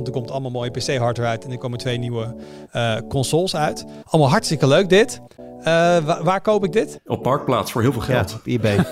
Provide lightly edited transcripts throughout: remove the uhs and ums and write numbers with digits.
want er komt allemaal mooie PC-hardware uit en er komen 2 nieuwe consoles uit. Allemaal hartstikke leuk dit. Waar koop ik dit? Op Marktplaats voor heel veel geld. Ja, op eBay.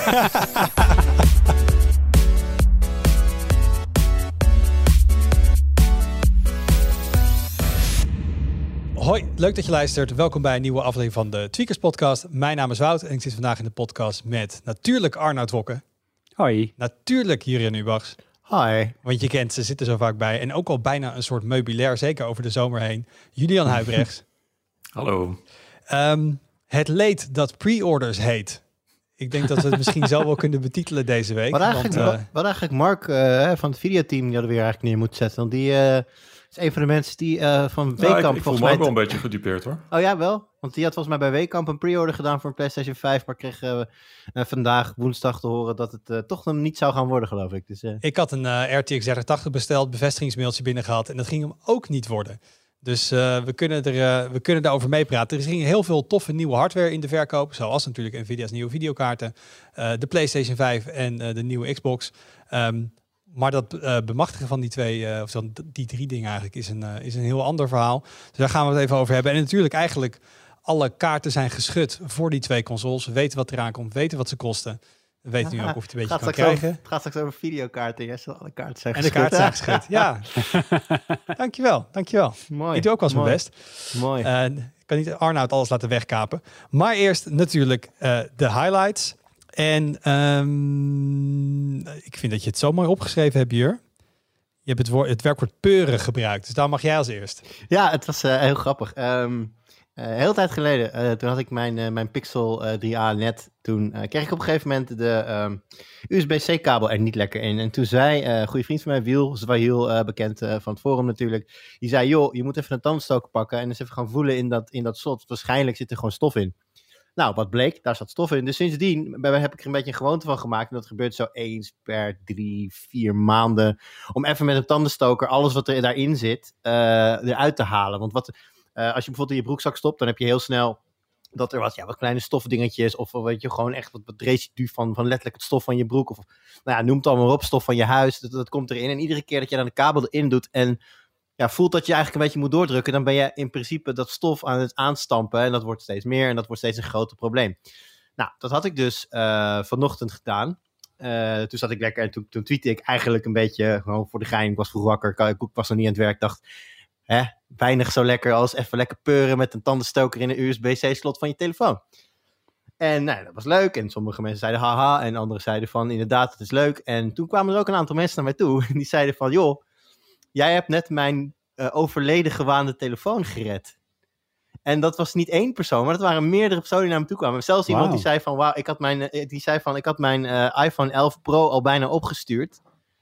Hoi, leuk dat je luistert. Welkom bij een nieuwe aflevering van de Tweakers Podcast. Mijn naam is Wout en ik zit vandaag in de podcast met natuurlijk Arnoud Wokke. Hoi. Natuurlijk Jurjen Ubachs. Hi. Want je kent, ze zitten zo vaak bij. En ook al bijna een soort meubilair, zeker over de zomer heen. Julian Huibrechts. Hallo. Het leed dat pre-orders heet. Ik denk dat we het misschien zo wel kunnen betitelen deze week. Wat eigenlijk Mark van het videoteam die hadden we weer eigenlijk neer moeten zetten. Want die is een van de mensen die van Weekamp ik voel me ook wel een beetje gedupeerd hoor. Oh ja, wel? Want die had volgens mij bij Weekamp een pre-order gedaan voor een PlayStation 5. Maar kreeg vandaag, woensdag, te horen dat het toch hem niet zou gaan worden, geloof ik. Dus, Ik had een RTX 3080 besteld, bevestigingsmailtje binnen gehad. En dat ging hem ook niet worden. Dus we kunnen daarover meepraten. Er ging heel veel toffe nieuwe hardware in de verkoop. Zoals natuurlijk Nvidia's nieuwe videokaarten. De PlayStation 5 en de nieuwe Xbox. Maar dat bemachtigen van die twee, of dan die 3 dingen eigenlijk, is een heel ander verhaal. Dus daar gaan we het even over hebben. En natuurlijk eigenlijk alle kaarten zijn geschud voor die 2 consoles. We weten wat eraan komt, weten wat ze kosten. We weten nu ook of je het een beetje kan krijgen. Het gaat straks over videokaarten. Ja, alle kaarten zijn en geschud. de kaarten zijn geschud, ja. Dankjewel. Mooi. Ik doe ook wel eens mijn best. Mooi. Ik kan niet Arnoud alles laten wegkapen. Maar eerst natuurlijk de highlights. En ik vind dat je het zo mooi opgeschreven hebt, Jur. Je hebt het werkwoord peuren gebruikt. Dus daar mag jij als eerst. Ja, het was heel grappig. Heel tijd geleden, toen had ik mijn Pixel 3a net. Toen kreeg ik op een gegeven moment de USB-C-kabel er niet lekker in. En toen zei een goede vriend van mij, Wiel, Zwahil, bekend van het forum natuurlijk. Die zei, joh, je moet even een tandenstoker pakken en eens even gaan voelen in dat slot. Waarschijnlijk zit er gewoon stof in. Nou, wat bleek? Daar zat stof in. Dus sindsdien heb ik er een beetje een gewoonte van gemaakt. En dat gebeurt zo eens per 3-4 maanden. Om even met een tandenstoker alles wat er daarin zit eruit te halen. Want als je bijvoorbeeld in je broekzak stopt, dan heb je heel snel dat er wat kleine stofdingetjes. Of weet je, gewoon echt wat residu van letterlijk het stof van je broek. Of nou ja, noem het allemaal op, stof van je huis. Dat komt erin. En iedere keer dat je dan de kabel erin doet en voelt dat je eigenlijk een beetje moet doordrukken, dan ben je in principe dat stof aan het aanstampen en dat wordt steeds meer en dat wordt steeds een groter probleem. Nou, dat had ik dus vanochtend gedaan. Toen zat ik lekker en toen tweette ik eigenlijk een beetje gewoon voor de gein. Ik was vroeg wakker, ik was nog niet aan het werk, dacht, weinig zo lekker als even lekker peuren met een tandenstoker in een USB-C-slot van je telefoon. En nou, dat was leuk en sommige mensen zeiden haha en anderen zeiden van inderdaad, het is leuk. En toen kwamen er ook een aantal mensen naar mij toe en die zeiden van joh, jij hebt net mijn overleden gewaande telefoon gered. En dat was niet 1 persoon, maar dat waren meerdere personen die naar me toe kwamen. Zelfs iemand die zei van, ik had mijn iPhone 11 Pro al bijna opgestuurd.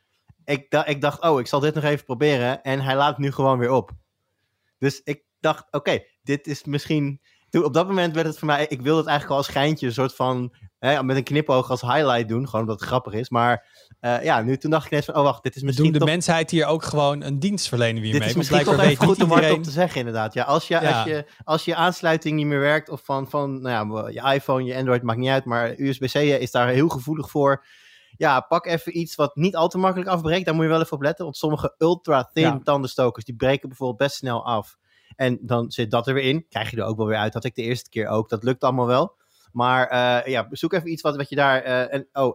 Ik dacht, ik zal dit nog even proberen. En hij laat nu gewoon weer op. Dus ik dacht, oké, dit is misschien. Toen, op dat moment werd het voor mij, ik wilde het eigenlijk al als schijntje, een soort van, met een knipoog als highlight doen. Gewoon omdat het grappig is. Maar toen dacht ik ineens van, wacht, dit is misschien de mensheid hier ook gewoon een dienst verlenen wie mee. Dit is misschien toch even goed om hardop te zeggen, inderdaad. Ja, als je aansluiting niet meer werkt, of van je iPhone, je Android, maakt niet uit, maar USB-C is daar heel gevoelig voor. Ja, pak even iets wat niet al te makkelijk afbreekt. Daar moet je wel even op letten, want sommige ultra-thin tandenstokers, die breken bijvoorbeeld best snel af. En dan zit dat er weer in. Krijg je er ook wel weer uit. Had ik de eerste keer ook. Dat lukt allemaal wel. Maar zoek even iets wat je daar...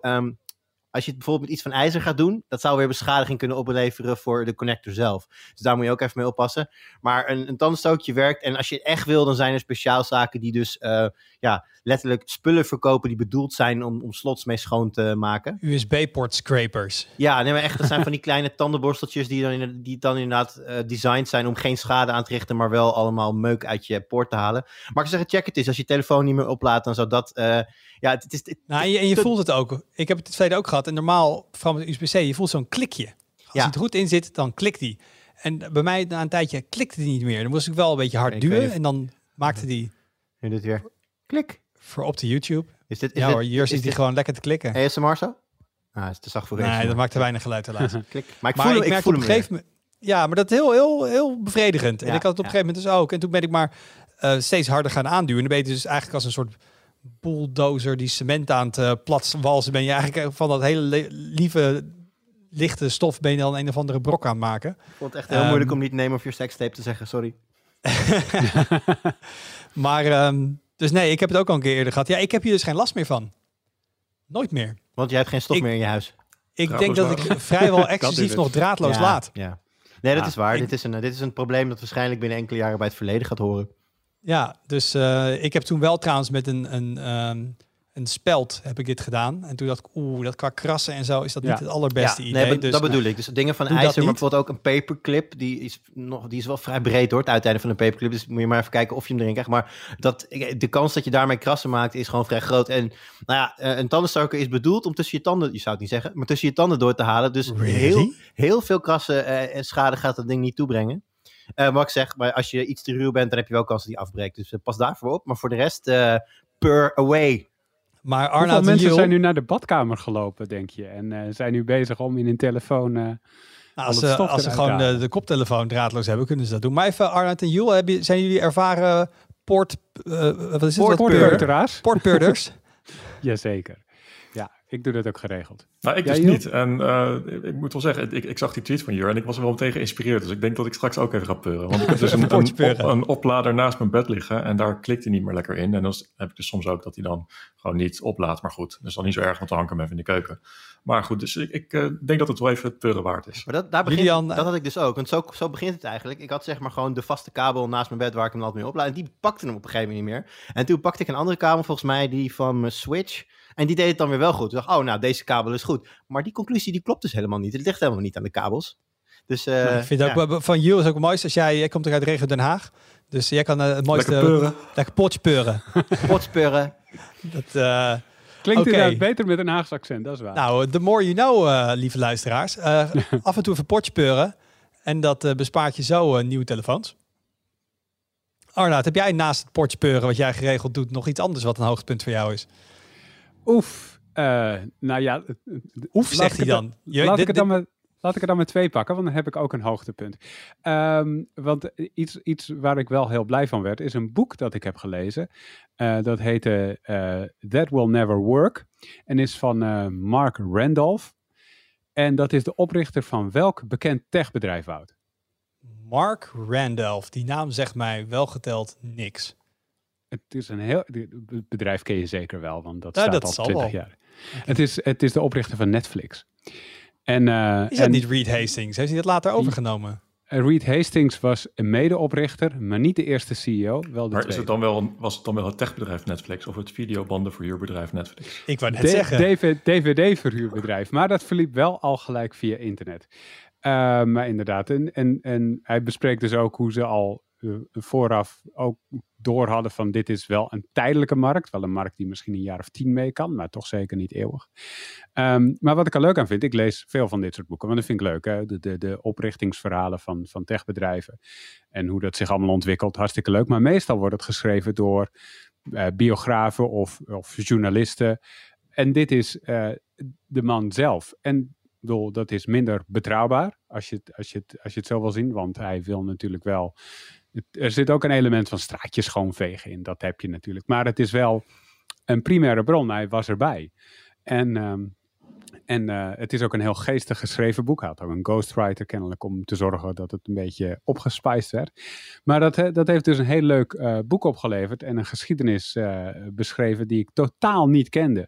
als je het bijvoorbeeld met iets van ijzer gaat doen, dat zou weer beschadiging kunnen opleveren voor de connector zelf. Dus daar moet je ook even mee oppassen. Maar een tandenstootje werkt. En als je het echt wil, dan zijn er speciaal zaken die dus letterlijk spullen verkopen die bedoeld zijn om slots mee schoon te maken. USB-port scrapers. Ja, nee, maar echt, dat zijn van die kleine tandenborsteltjes die dan inderdaad designed zijn om geen schade aan te richten, maar wel allemaal meuk uit je poort te halen. Maar ik zeg, check het eens. Als je telefoon niet meer oplaadt, dan zou dat... en je voelt het ook. Ik heb het het verleden ook gehad. En normaal, vooral met USB-C, je voelt zo'n klikje. Als het goed in zit, dan klikt die. En bij mij na een tijdje klikte die niet meer. Dan moest ik wel een beetje hard duwen. En dan maakte die... Nu dit weer. Klik. Voor op de YouTube. Hier zit die gewoon lekker te klikken. ASMR zo? Is te zacht voor ASMR. Nee, dat maakt te weinig geluid helaas. Klik. Maar ik voel hem op een gegeven moment... Ja, maar dat is heel bevredigend. En ik had het op een gegeven moment dus ook. En toen ben ik maar steeds harder gaan aanduwen. En dan ben je dus eigenlijk als een soort bulldozer die cement aan het platwalsen ben je eigenlijk van dat hele lieve lichte stof ben je dan een of andere brok aan het maken. Ik vond het echt heel moeilijk om niet name of your sex tape te zeggen, sorry. Maar, dus nee, ik heb het ook al een keer eerder gehad. Ja, ik heb hier dus geen last meer van. Nooit meer. Want jij hebt geen stof meer in je huis. Ik denk dat ik vrijwel exclusief nog draadloos laat. Ja. Nee, dat is waar. Dit is een probleem dat waarschijnlijk binnen enkele jaren bij het verleden gaat horen. Ja, dus ik heb toen wel trouwens met een speld heb ik dit gedaan. En toen dacht ik, dat qua krassen en zo is dat niet het allerbeste idee. Nee, dus, dat bedoel ik. Dus dingen van doe ijzer, dat maar niet. bijvoorbeeld ook een paperclip. Die is wel vrij breed hoor, het uiteinde van een paperclip. Dus moet je maar even kijken of je hem erin krijgt. Maar de kans dat je daarmee krassen maakt is gewoon vrij groot. En nou ja, een tandenstoker is bedoeld om tussen je tanden, je zou het niet zeggen, maar tussen je tanden door te halen. Dus Really? heel veel krassen en schade gaat dat ding niet toebrengen. Wat ik zeg, maar als je iets te ruw bent, dan heb je wel kans dat die afbreekt. Dus pas daarvoor op. Maar voor de rest, pur away. Maar Hoeveel Arnoud en mensen Jul, zijn nu naar de badkamer gelopen, denk je? En zijn nu bezig om in hun telefoon... als het stof ze eruit gewoon halen. de koptelefoon draadloos hebben, kunnen ze dat doen. Maar even Arnoud en Jul, zijn jullie ervaren Poortpeuteraars? portpeurders? Jazeker. Ja, ik doe dat ook geregeld. Nou, ik Ja, dus Joep? niet. En ik moet wel zeggen, ik zag die tweet van Jur en ik was er wel meteen geïnspireerd. Dus ik denk dat ik straks ook even ga peuren. Want ik heb dus een oplader naast mijn bed liggen en daar klikt hij niet meer lekker in. En dan heb ik dus soms ook dat hij dan gewoon niet oplaadt. Maar goed, dus dan niet zo erg, want dan hang ik hem even in de keuken. Maar goed, dus ik denk dat het wel even het peuren waard is. Maar dat Julian, had ik dus ook. Want zo begint het eigenlijk. Ik had zeg maar gewoon de vaste kabel naast mijn bed waar ik hem altijd mee oplaad. En die pakte hem op een gegeven moment niet meer. En toen pakte ik een andere kabel, volgens mij die van mijn Switch. En die deed het dan weer wel goed. Ik dacht, nou, deze kabel is goed. Maar die conclusie, die klopt dus helemaal niet. Het ligt helemaal niet aan de kabels. Dus, Ik vind het ook van Jul is ook het mooiste. Als jij komt er uit de regio Den Haag. Dus jij kan het mooiste... Lekker peuren. Lekker potje peuren. potspurren. Dat, Klinkt Oké. inderdaad beter met een Haagse accent, dat is waar. nou, the more you know, lieve luisteraars. Af en toe even potje peuren. En dat bespaart je zo nieuwe telefoons. Arnoud, heb jij naast het potje peuren wat jij geregeld doet nog iets anders wat een hoogtepunt voor jou is? Oef. Nou ja... Oef, laat zegt ik hij het dan. Laat ik er dan met 2 pakken, want dan heb ik ook een hoogtepunt. Want iets waar ik wel heel blij van werd, is een boek dat ik heb gelezen. Dat heette That Will Never Work. En is van Mark Randolph. En dat is de oprichter van welk bekend techbedrijf, Wout? Mark Randolph, die naam zegt mij wel geteld niks. Het is het bedrijf ken je zeker wel, want dat Ja, staat dat al zal 20 wel. jaar. Het is de oprichter van Netflix. En, Is dat niet Reed Hastings? Heeft hij dat later overgenomen? Reed Hastings was een medeoprichter, maar niet de eerste CEO, wel de Maar tweede. was het dan wel het techbedrijf Netflix of het videobandenverhuurbedrijf Netflix? Ik wou net zeggen. DVD-verhuurbedrijf, maar dat verliep wel al gelijk via internet. Maar inderdaad, en hij bespreekt dus ook hoe ze al vooraf ook door hadden van dit is wel een tijdelijke markt. Wel een markt die misschien een jaar of 10 mee kan, maar toch zeker niet eeuwig. Maar wat ik er leuk aan vind, ik lees veel van dit soort boeken, want dat vind ik leuk. Hè? De oprichtingsverhalen van techbedrijven en hoe dat zich allemaal ontwikkelt, hartstikke leuk. Maar meestal wordt het geschreven door biografen of journalisten. En dit is de man zelf. En bedoel, dat is minder betrouwbaar als je het zo wil zien, want hij wil natuurlijk wel... Er zit ook een element van straatjes schoonvegen in, dat heb je natuurlijk. Maar het is wel een primaire bron, hij was erbij. En het is ook een heel geestig geschreven boek. Hij had ook een ghostwriter kennelijk om te zorgen dat het een beetje opgespiced werd. Maar dat heeft dus een heel leuk boek opgeleverd en een geschiedenis beschreven die ik totaal niet kende.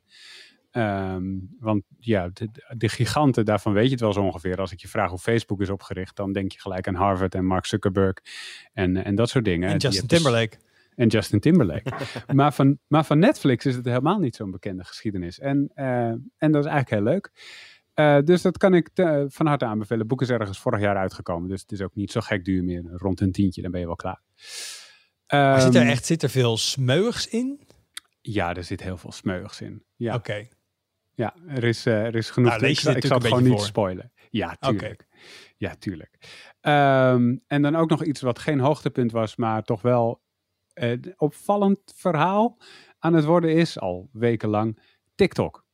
Want ja, de giganten, daarvan weet je het wel zo ongeveer. Als ik je vraag hoe Facebook is opgericht, dan denk je gelijk aan Harvard en Mark Zuckerberg en dat soort dingen. En Justin Timberlake. En Justin Timberlake. maar van Netflix is het helemaal niet zo'n bekende geschiedenis. En dat is eigenlijk heel leuk. Dus dat kan ik van harte aanbevelen. Het boek is ergens vorig jaar uitgekomen, dus het is ook niet zo gek duur meer. Rond een tientje, dan ben je wel klaar. Maar zit er veel smeuigs in? Ja, er zit heel veel smeuigs in. Ja. Oké. Ja, er is genoeg. Nou, lees je dit ik zal natuurlijk het een gewoon beetje niet voor. spoilen. Ja, tuurlijk. Oké. Ja, tuurlijk. En dan ook nog iets wat geen hoogtepunt was, maar toch wel een opvallend verhaal aan het worden is, al wekenlang, TikTok.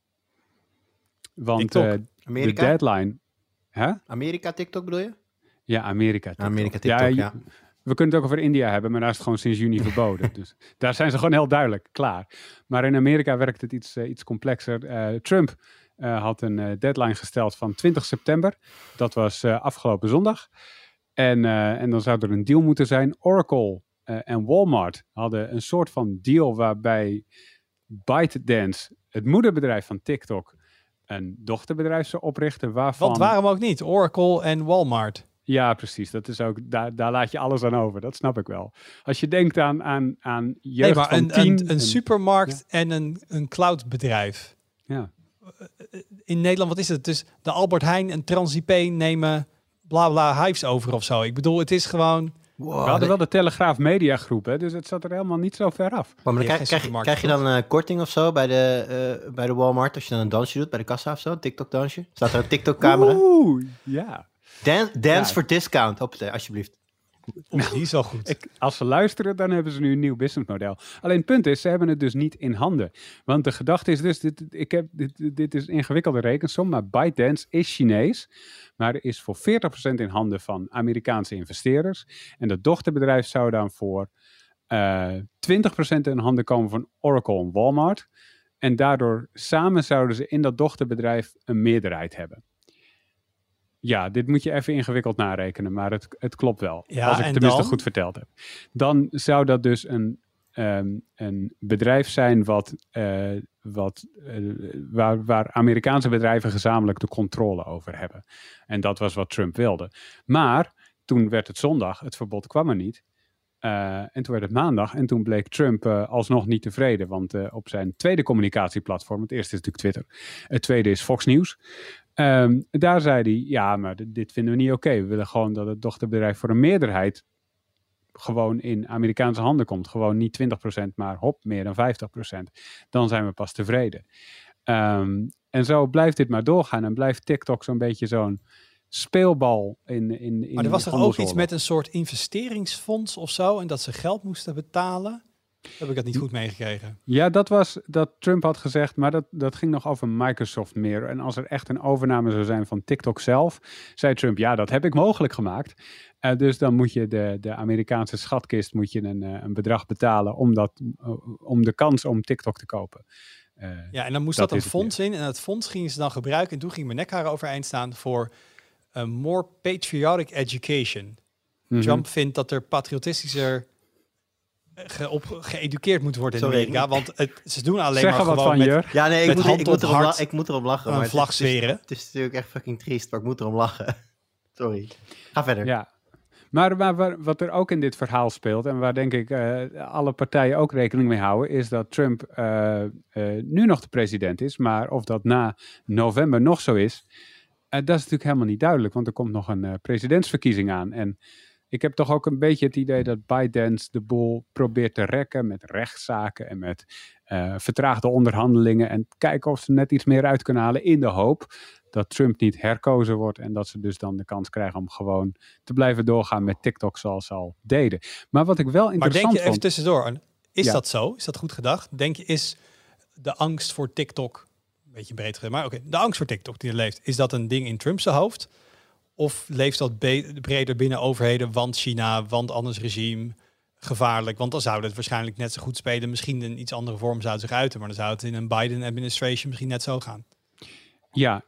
Want TikTok? de Amerika? deadline... Huh? Amerika TikTok bedoel je? Ja, Amerika TikTok. Amerika TikTok, ja. We kunnen het ook over India hebben, maar daar is het gewoon sinds juni verboden. Dus daar zijn ze gewoon heel duidelijk klaar. Maar in Amerika werkt het iets complexer. Trump had een deadline gesteld van 20 september. Dat was afgelopen zondag. En dan zou er een deal moeten zijn. Oracle en Walmart hadden een soort van deal waarbij ByteDance, het moederbedrijf van TikTok, een dochterbedrijf zou oprichten. Want waarom ook niet? Oracle en Walmart. Ja, precies. Dat is ook, daar laat je alles aan over. Dat snap ik wel. Als je denkt aan jeugd maar van 10... Een supermarkt en een cloudbedrijf. Ja. In Nederland, wat is het? Dus de Albert Heijn en TransIP nemen bla bla Hives over of zo. Ik bedoel, het is gewoon... Wow, we hadden wel de Telegraaf Media Groep, hè, dus het zat er helemaal niet zo ver af. Maar krijg je dan korting of zo bij de Walmart als je dan een dansje doet bij de kassa of zo? Een TikTok-dansje? Staat er een TikTok-camera? Oeh, ja. Dance for discount, hoppatee, alsjeblieft. Die is wel goed. Als ze luisteren, dan hebben ze nu een nieuw businessmodel. Alleen het punt is, ze hebben het dus niet in handen. Want de gedachte is dus, dit is een ingewikkelde rekensom, maar ByteDance is Chinees. Maar er is voor 40% in handen van Amerikaanse investeerders. En dat dochterbedrijf zou dan voor 20% in handen komen van Oracle en Walmart. En daardoor samen zouden ze in dat dochterbedrijf een meerderheid hebben. Ja, dit moet je even ingewikkeld narekenen, maar het klopt wel. Ja, als ik het tenminste goed verteld heb. Dan zou dat dus een bedrijf zijn waar Amerikaanse bedrijven gezamenlijk de controle over hebben. En dat was wat Trump wilde. Maar toen werd het zondag, het verbod kwam er niet. En toen werd het maandag en toen bleek Trump alsnog niet tevreden. Want op zijn tweede communicatieplatform, het eerste is natuurlijk Twitter, het tweede is Fox News. Daar zei hij, ja, maar dit vinden we niet oké. We willen gewoon dat het dochterbedrijf voor een meerderheid gewoon in Amerikaanse handen komt. Gewoon niet 20%, maar meer dan 50%. Dan zijn we pas tevreden. En zo blijft dit maar doorgaan en blijft TikTok zo'n beetje zo'n speelbal in maar er was toch ook iets met een soort investeringsfonds of zo en dat ze geld moesten betalen? Heb ik dat niet goed meegekregen? Ja, dat was dat Trump had gezegd, maar dat ging nog over Microsoft meer. En als er echt een overname zou zijn van TikTok zelf, zei Trump, ja, dat heb ik mogelijk gemaakt. Dus dan moet je de Amerikaanse schatkist moet je een bedrag betalen om de kans om TikTok te kopen. Ja, en dan moest dat een fonds in en het fonds gingen ze dan gebruiken. En toen ging mijn nek overeind staan voor more patriotic education. Mm-hmm. Trump vindt dat er patriotistischer geëduceerd moet worden in Amerika, want ze doen alleen maar gewoon met ja, nee, ik moet erop lachen. Maar een vlag zweren. Het is natuurlijk echt fucking triest, maar ik moet erom lachen. Sorry. Ga verder. Ja. Maar wat er ook in dit verhaal speelt, en waar denk ik alle partijen ook rekening mee houden, is dat Trump nu nog de president is, maar of dat na november nog zo is, dat is natuurlijk helemaal niet duidelijk, want er komt nog een presidentsverkiezing aan. En ik heb toch ook een beetje het idee dat ByteDance de boel probeert te rekken met rechtszaken en met vertraagde onderhandelingen en kijken of ze net iets meer uit kunnen halen in de hoop dat Trump niet herkozen wordt en dat ze dus dan de kans krijgen om gewoon te blijven doorgaan met TikTok zoals ze al deden. Maar wat ik wel interessant vond... Maar denk je even tussendoor, is dat zo? Is dat goed gedacht? Denk je, is de angst voor TikTok, een beetje breed gezegd, maar oké, de angst voor TikTok die er leeft, is dat een ding in Trumps hoofd? Of leeft dat breder binnen overheden, want China, want anders regime, gevaarlijk? Want dan zou het waarschijnlijk net zo goed spelen. Misschien in iets andere vorm zou het zich uiten, maar dan zou het in een Biden-administration misschien net zo gaan. Ja,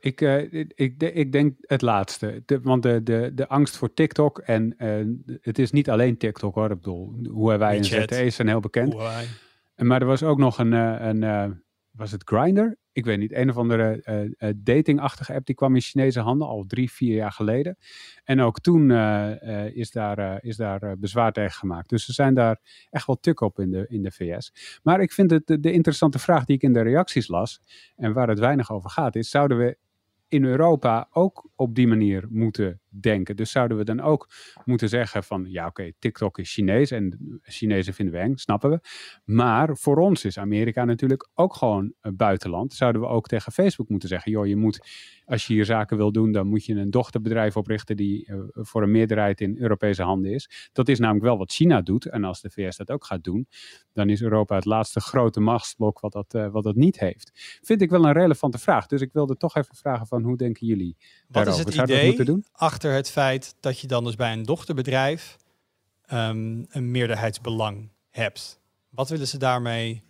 ik denk het laatste. Want de angst voor TikTok, en het is niet alleen TikTok hoor. Ik bedoel, Huawei en ZTE zijn heel bekend. Maar er was ook nog was het Grindr? Ik weet niet, een of andere datingachtige app die kwam in Chinese handen al 3-4 jaar geleden. En ook toen is daar bezwaar tegen gemaakt. Dus ze zijn daar echt wel tuk op in de VS. Maar ik vind het de interessante vraag die ik in de reacties las en waar het weinig over gaat is, zouden we in Europa ook op die manier moeten denken? Dus zouden we dan ook moeten zeggen van, ja oké, TikTok is Chinees en Chinezen vinden we eng, snappen we. Maar voor ons is Amerika natuurlijk ook gewoon een buitenland. Zouden we ook tegen Facebook moeten zeggen, joh, je moet, als je hier zaken wil doen, dan moet je een dochterbedrijf oprichten die voor een meerderheid in Europese handen is. Dat is namelijk wel wat China doet. En als de VS dat ook gaat doen, dan is Europa het laatste grote machtsblok wat dat niet heeft. Vind ik wel een relevante vraag. Dus ik wilde toch even vragen van, hoe denken jullie daarover? Wat is het idee achter het feit dat je dan dus bij een dochterbedrijf een meerderheidsbelang hebt? Wat willen ze daarmee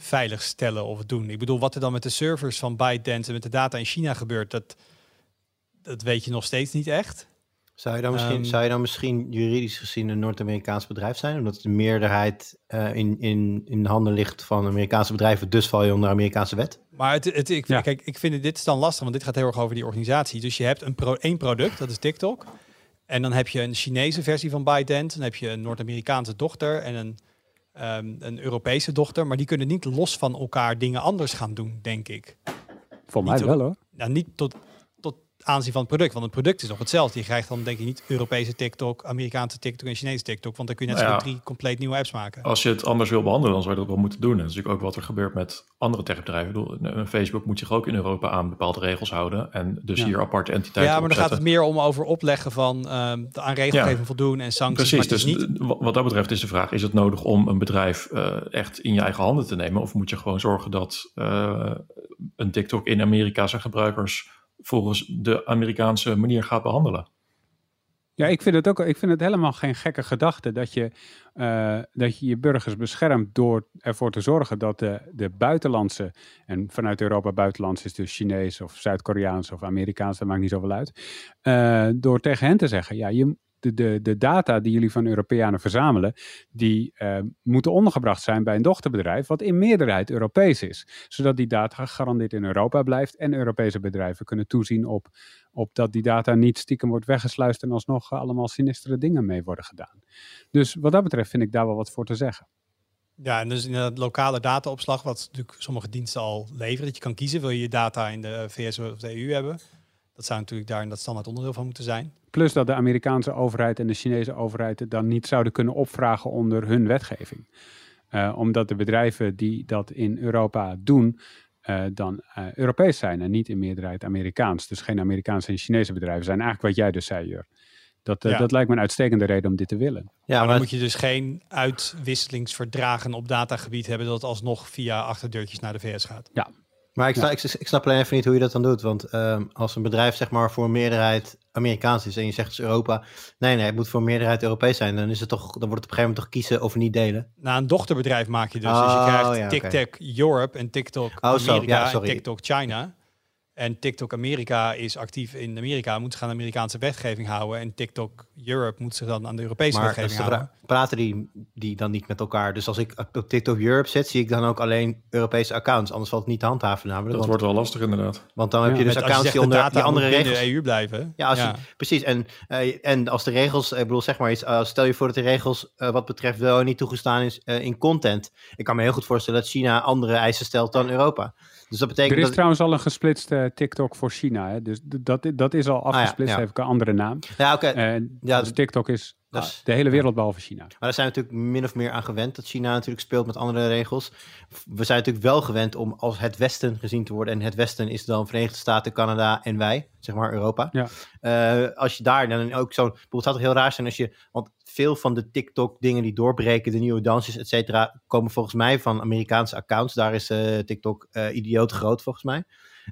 veilig stellen of doen. Ik bedoel, wat er dan met de servers van ByteDance en met de data in China gebeurt, dat weet je nog steeds niet echt. Zou je dan misschien juridisch gezien een Noord-Amerikaans bedrijf zijn? Omdat de meerderheid in de handen ligt van Amerikaanse bedrijven, dus val je onder Amerikaanse wet? Maar kijk, ik vind dit is dan lastig, want dit gaat heel erg over die organisatie. Dus je hebt één product, dat is TikTok. En dan heb je een Chinese versie van ByteDance. Dan heb je een Noord-Amerikaanse dochter en een Europese dochter. Maar die kunnen niet los van elkaar dingen anders gaan doen, denk ik. Volgens mij wel, hoor. Nou, niet tot aanzien van het product. Want het product is nog hetzelfde. Je krijgt dan denk ik niet Europese TikTok, Amerikaanse TikTok en Chinese TikTok. Want dan kun je net zo 3 compleet nieuwe apps maken. Als je het anders wil behandelen, dan zou je dat wel moeten doen. En dat is natuurlijk ook wat er gebeurt met andere techbedrijven. Facebook moet zich ook in Europa aan bepaalde regels houden. En dus hier aparte entiteiten Ja, maar dan gaat het meer om over opleggen van aan regelgeving voldoen en sancties. Precies, dus niet... wat dat betreft is de vraag, is het nodig om een bedrijf echt in je eigen handen te nemen? Of moet je gewoon zorgen dat een TikTok in Amerika zijn gebruikers volgens de Amerikaanse manier gaat behandelen? Ja, ik vind het helemaal geen gekke gedachte dat je burgers beschermt door ervoor te zorgen dat de buitenlandse, en vanuit Europa buitenlands is dus Chinees of Zuid-Koreaans of Amerikaans, dat maakt niet zoveel uit, door tegen hen te zeggen, de data die jullie van Europeanen verzamelen, die moeten ondergebracht zijn bij een dochterbedrijf wat in meerderheid Europees is. Zodat die data gegarandeerd in Europa blijft en Europese bedrijven kunnen toezien op dat die data niet stiekem wordt weggesluist en alsnog allemaal sinistere dingen mee worden gedaan. Dus wat dat betreft vind ik daar wel wat voor te zeggen. Ja, en dus in de lokale dataopslag, wat natuurlijk sommige diensten al leveren, dat je kan kiezen, wil je data in de VS of de EU hebben. Dat zou natuurlijk daar in dat standaard onderdeel van moeten zijn. Plus dat de Amerikaanse overheid en de Chinese overheid het dan niet zouden kunnen opvragen onder hun wetgeving. Omdat de bedrijven die dat in Europa doen, dan Europees zijn en niet in meerderheid Amerikaans. Dus geen Amerikaanse en Chinese bedrijven zijn. Eigenlijk wat jij dus zei, Jur. Dat lijkt me een uitstekende reden om dit te willen. Ja, maar dan moet je dus geen uitwisselingsverdragen op datagebied hebben dat het alsnog via achterdeurtjes naar de VS gaat. Ja. Maar ik snap alleen even niet hoe je dat dan doet. Want als een bedrijf zeg maar voor een meerderheid Amerikaans is en je zegt dus Europa, nee, het moet voor een meerderheid Europees zijn, dan wordt het op een gegeven moment toch kiezen of niet delen. Nou, een dochterbedrijf maak je dus. Dus je krijgt TikTok Europe en TikTok Amerika en TikTok China. En TikTok Amerika is actief in Amerika, moet zich aan de Amerikaanse wetgeving houden. En TikTok Europe moet zich dan aan de Europese wetgeving houden. Praten die dan niet met elkaar? Dus als ik op TikTok Europe zit, zie ik dan ook alleen Europese accounts. Anders valt het niet te handhaven namelijk. Dat wordt wel lastig inderdaad. Want dan heb je dus accounts die onder die andere regels in de EU blijven. Ja, precies. En als de regels, ik bedoel zeg maar iets, stel je voor dat de regels wat betreft wel en niet toegestaan is in content. Ik kan me heel goed voorstellen dat China andere eisen stelt dan Europa. Dus dat betekent er is trouwens al een gesplitste TikTok voor China. Hè? Dus dat is al afgesplitst, heeft een andere naam. Ja, oké. Dus TikTok is de hele wereld behalve China. Maar daar zijn we natuurlijk min of meer aan gewend, dat China natuurlijk speelt met andere regels. We zijn natuurlijk wel gewend om als het Westen gezien te worden. En het Westen is dan Verenigde Staten, Canada en wij, zeg maar Europa. Ja. Als je daar dan ook zo'n... Het zou toch heel raar zijn als je... Want veel van de TikTok-dingen die doorbreken, de nieuwe dansjes, et cetera, komen volgens mij van Amerikaanse accounts. Daar is TikTok idioot groot, volgens mij.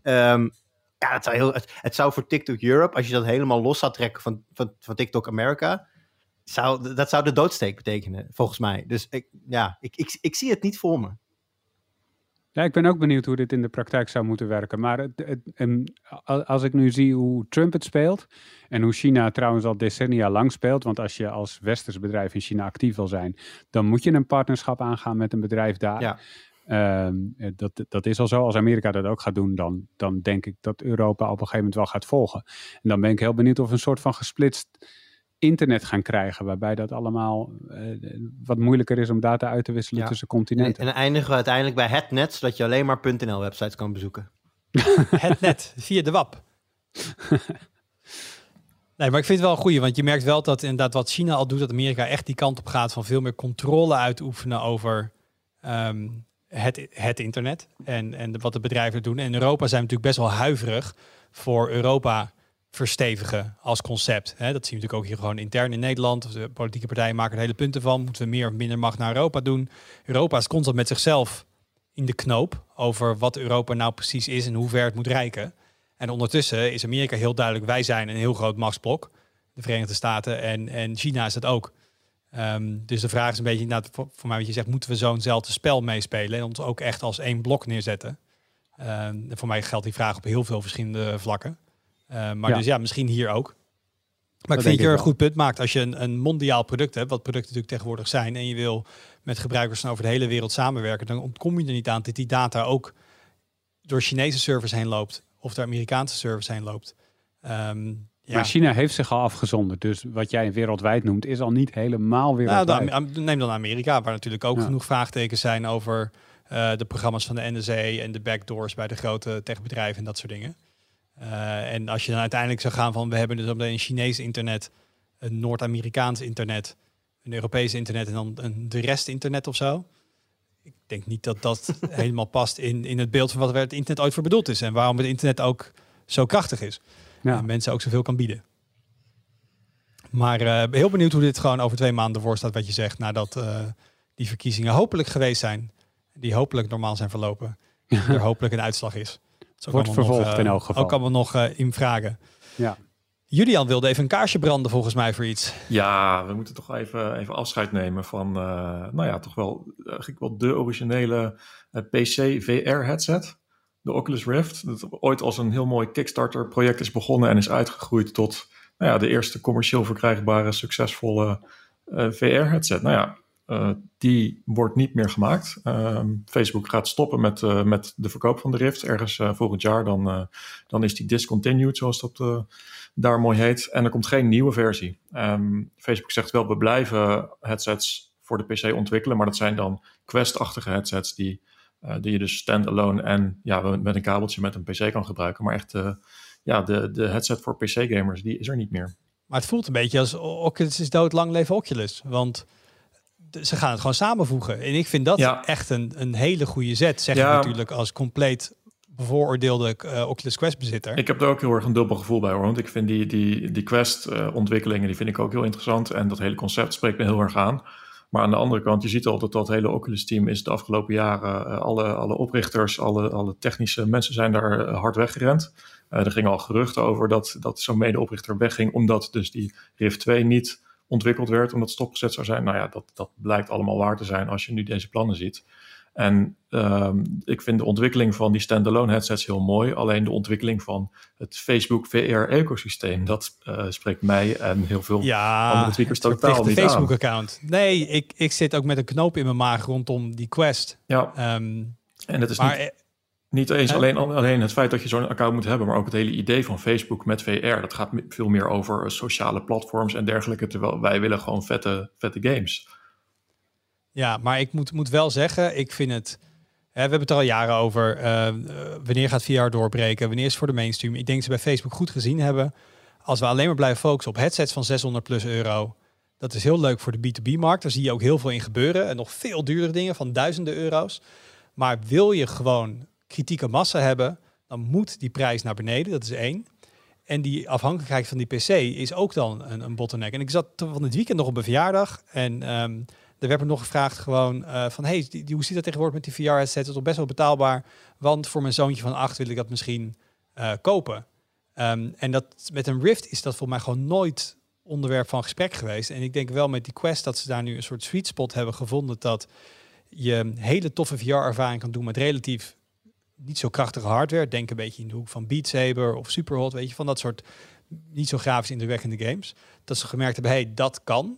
Het zou voor TikTok Europe, als je dat helemaal los zou trekken van TikTok America, dat zou de doodsteek betekenen, volgens mij. Dus ik zie het niet voor me. Ja, ik ben ook benieuwd hoe dit in de praktijk zou moeten werken. Maar als ik nu zie hoe Trump het speelt en hoe China trouwens al decennia lang speelt, want als je als westers bedrijf in China actief wil zijn, dan moet je een partnerschap aangaan met een bedrijf daar. Ja. Dat is al zo. Als Amerika dat ook gaat doen, dan denk ik dat Europa op een gegeven moment wel gaat volgen. En dan ben ik heel benieuwd of we een soort van gesplitst internet gaan krijgen, waarbij dat allemaal wat moeilijker is om data uit te wisselen tussen continenten. En dan eindigen we uiteindelijk bij het net, zodat je alleen maar .nl websites kan bezoeken. Het net, via de WAP. Nee, maar ik vind het wel een goeie, want je merkt wel dat inderdaad wat China al doet, dat Amerika echt die kant op gaat van veel meer controle uitoefenen over het internet en wat de bedrijven doen. En in Europa zijn we natuurlijk best wel huiverig voor Europa verstevigen als concept. Dat zien we natuurlijk ook hier gewoon intern in Nederland. De politieke partijen maken er hele punten van. Moeten we meer of minder macht naar Europa doen? Europa is constant met zichzelf in de knoop over wat Europa nou precies is en hoe ver het moet reiken. En ondertussen is Amerika heel duidelijk, wij zijn een heel groot machtsblok. De Verenigde Staten en China is dat ook. Dus de vraag is een beetje, voor mij wat je zegt, moeten we zo'nzelfde spel meespelen en ons ook echt als één blok neerzetten? Voor mij geldt die vraag op heel veel verschillende vlakken. Dus misschien hier ook. Maar ik vind dat je er een goed punt maakt. Als je een mondiaal product hebt, wat producten natuurlijk tegenwoordig zijn, en je wil met gebruikers over de hele wereld samenwerken, dan ontkom je er niet aan dat die data ook door Chinese servers heen loopt of door Amerikaanse servers heen loopt. Maar China heeft zich al afgezonderd. Dus wat jij wereldwijd noemt, is al niet helemaal wereldwijd. Neem dan Amerika, waar natuurlijk ook genoeg vraagtekens zijn over de programma's van de NSA en de backdoors bij de grote techbedrijven en dat soort dingen. En als je dan uiteindelijk zou gaan van, we hebben dus een Chinees internet, een Noord-Amerikaans internet, een Europees internet en dan de rest internet of zo. Ik denk niet dat dat helemaal past in het beeld van wat het internet ooit voor bedoeld is en waarom het internet ook zo krachtig is. En mensen ook zoveel kan bieden. Maar heel benieuwd hoe dit gewoon over 2 maanden voor staat, wat je zegt, nadat die verkiezingen hopelijk geweest zijn, die hopelijk normaal zijn verlopen, er hopelijk een uitslag is. Wordt vervolgd in elk geval. Ook allemaal nog in vragen. Ja. Julian wilde even een kaarsje branden volgens mij voor iets. Ja, we moeten toch even afscheid nemen van, toch wel, eigenlijk wel de originele PC VR headset. De Oculus Rift. Dat ooit als een heel mooi Kickstarter project is begonnen en is uitgegroeid tot de eerste commercieel verkrijgbare, succesvolle VR headset. Die wordt niet meer gemaakt. Facebook gaat stoppen met de verkoop van de Rift. Ergens volgend jaar dan is die discontinued, zoals dat daar mooi heet. En er komt geen nieuwe versie. Facebook zegt wel, we blijven headsets voor de PC ontwikkelen, maar dat zijn dan Quest-achtige headsets die je dus standalone en met een kabeltje met een PC kan gebruiken. Maar echt de headset voor PC-gamers, die is er niet meer. Maar het voelt een beetje als Oculus is dood, lang leven Oculus. Want ze gaan het gewoon samenvoegen. En ik vind dat echt een hele goede zet. Zeg je natuurlijk als compleet bevooroordeelde Oculus Quest bezitter. Ik heb er ook heel erg een dubbel gevoel bij, hoor. Want ik vind die Quest ontwikkelingen, die vind ik ook heel interessant. En dat hele concept spreekt me heel erg aan. Maar aan de andere kant, je ziet al dat hele Oculus-team is de afgelopen jaren, alle oprichters, alle technische mensen zijn daar hard weggerend. Er gingen al geruchten over dat zo'n medeoprichter wegging, omdat dus die Rift 2 niet ontwikkeld werd, omdat het stopgezet zou zijn. Dat blijkt allemaal waar te zijn als je nu deze plannen ziet. En ik vind de ontwikkeling van die standalone headsets heel mooi. Alleen de ontwikkeling van het Facebook VR-ecosysteem, dat spreekt mij en heel veel andere tweakers totaal niet aan. Facebook-account. Nee, ik zit ook met een knoop in mijn maag rondom die Quest. Ja, en het is niet eens alleen het feit dat je zo'n account moet hebben, maar ook het hele idee van Facebook met VR. Dat gaat veel meer over sociale platforms en dergelijke, terwijl wij willen gewoon vette games. Ja, maar ik moet wel zeggen, ik vind het... we hebben het er al jaren over. Wanneer gaat VR doorbreken? Wanneer is het voor de mainstream? Ik denk dat ze bij Facebook goed gezien hebben. Als we alleen maar blijven focussen op headsets van €600+. Dat is heel leuk voor de B2B-markt. Daar zie je ook heel veel in gebeuren. En nog veel duurdere dingen van duizenden euro's. Maar wil je gewoon kritieke massa hebben, dan moet die prijs naar beneden. Dat is 1. En die afhankelijkheid van die PC is ook dan een bottleneck. En ik zat van het weekend nog op een verjaardag. En er werd me nog gevraagd gewoon van, hoe zit dat tegenwoordig met die VR-headset? Het is toch best wel betaalbaar, want voor mijn zoontje van 8 wil ik dat misschien kopen. En dat met een Rift is dat voor mij gewoon nooit onderwerp van gesprek geweest. En ik denk wel met die Quest dat ze daar nu een soort sweet spot hebben gevonden, dat je hele toffe VR-ervaring kan doen met relatief niet zo krachtige hardware. Denk een beetje in de hoek van Beat Saber of Superhot, weet je, van dat soort niet zo grafisch indrukwekkende games. Dat ze gemerkt hebben, dat kan.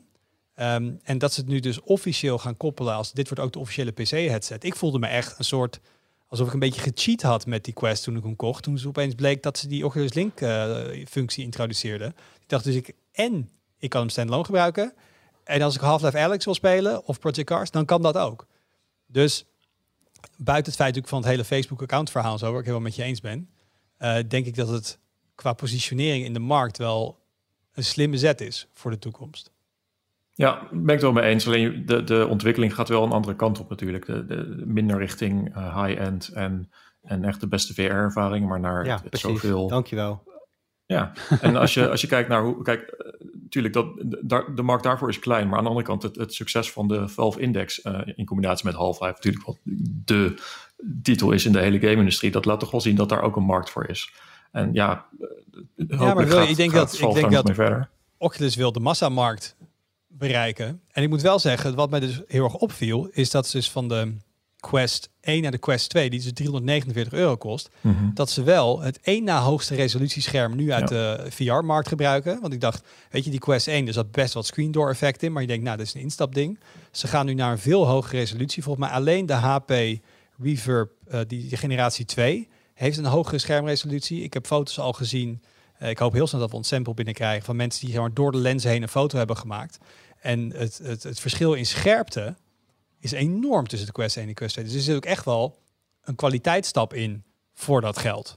En dat ze het nu dus officieel gaan koppelen als dit wordt ook de officiële PC-headset. Ik voelde me echt een soort, alsof ik een beetje gecheat had met die Quest toen ik hem kocht. Toen ze opeens bleek dat ze die Oculus Link functie introduceerden. Ik dacht dus ik kan hem standalone gebruiken. En als ik Half-Life Alyx wil spelen of Project Cars, dan kan dat ook. Dus buiten het feit natuurlijk van het hele Facebook-account verhaal, zo waar ik helemaal met je eens ben, denk ik dat het qua positionering in de markt wel een slimme zet is voor de toekomst. Ja, ben ik het wel mee eens. Alleen de ontwikkeling gaat wel een andere kant op natuurlijk. De minder richting high-end en echt de beste VR-ervaring, maar naar het zoveel. Dankjewel. Ja, en als je kijkt naar hoe... Kijk, natuurlijk, de markt daarvoor is klein, maar aan de andere kant het succes van de Valve Index in combinatie met Half-Life natuurlijk wat de titel is in de hele game-industrie, dat laat toch wel zien dat daar ook een markt voor is. En ik denk dat verder. Oculus wil de massamarkt bereiken. En ik moet wel zeggen, wat mij dus heel erg opviel, is dat ze dus van de Quest 1 naar de Quest 2, die dus €349 kost, dat ze wel het één na hoogste resolutiescherm nu uit de VR-markt gebruiken. Want ik dacht, weet je, die Quest 1, er zat best wat screen door effect in, maar je denkt, nou, dat is een instapding. Ze gaan nu naar een veel hogere resolutie. Volgens mij alleen de HP Reverb, die generatie 2, heeft een hogere schermresolutie. Ik heb foto's al gezien. Ik hoop heel snel dat we ons sample binnenkrijgen van mensen die zeg maar, door de lens heen een foto hebben gemaakt. En het verschil in scherpte is enorm tussen de Quest 1 en de Quest 2. Dus er zit ook echt wel een kwaliteitsstap in voor dat geld.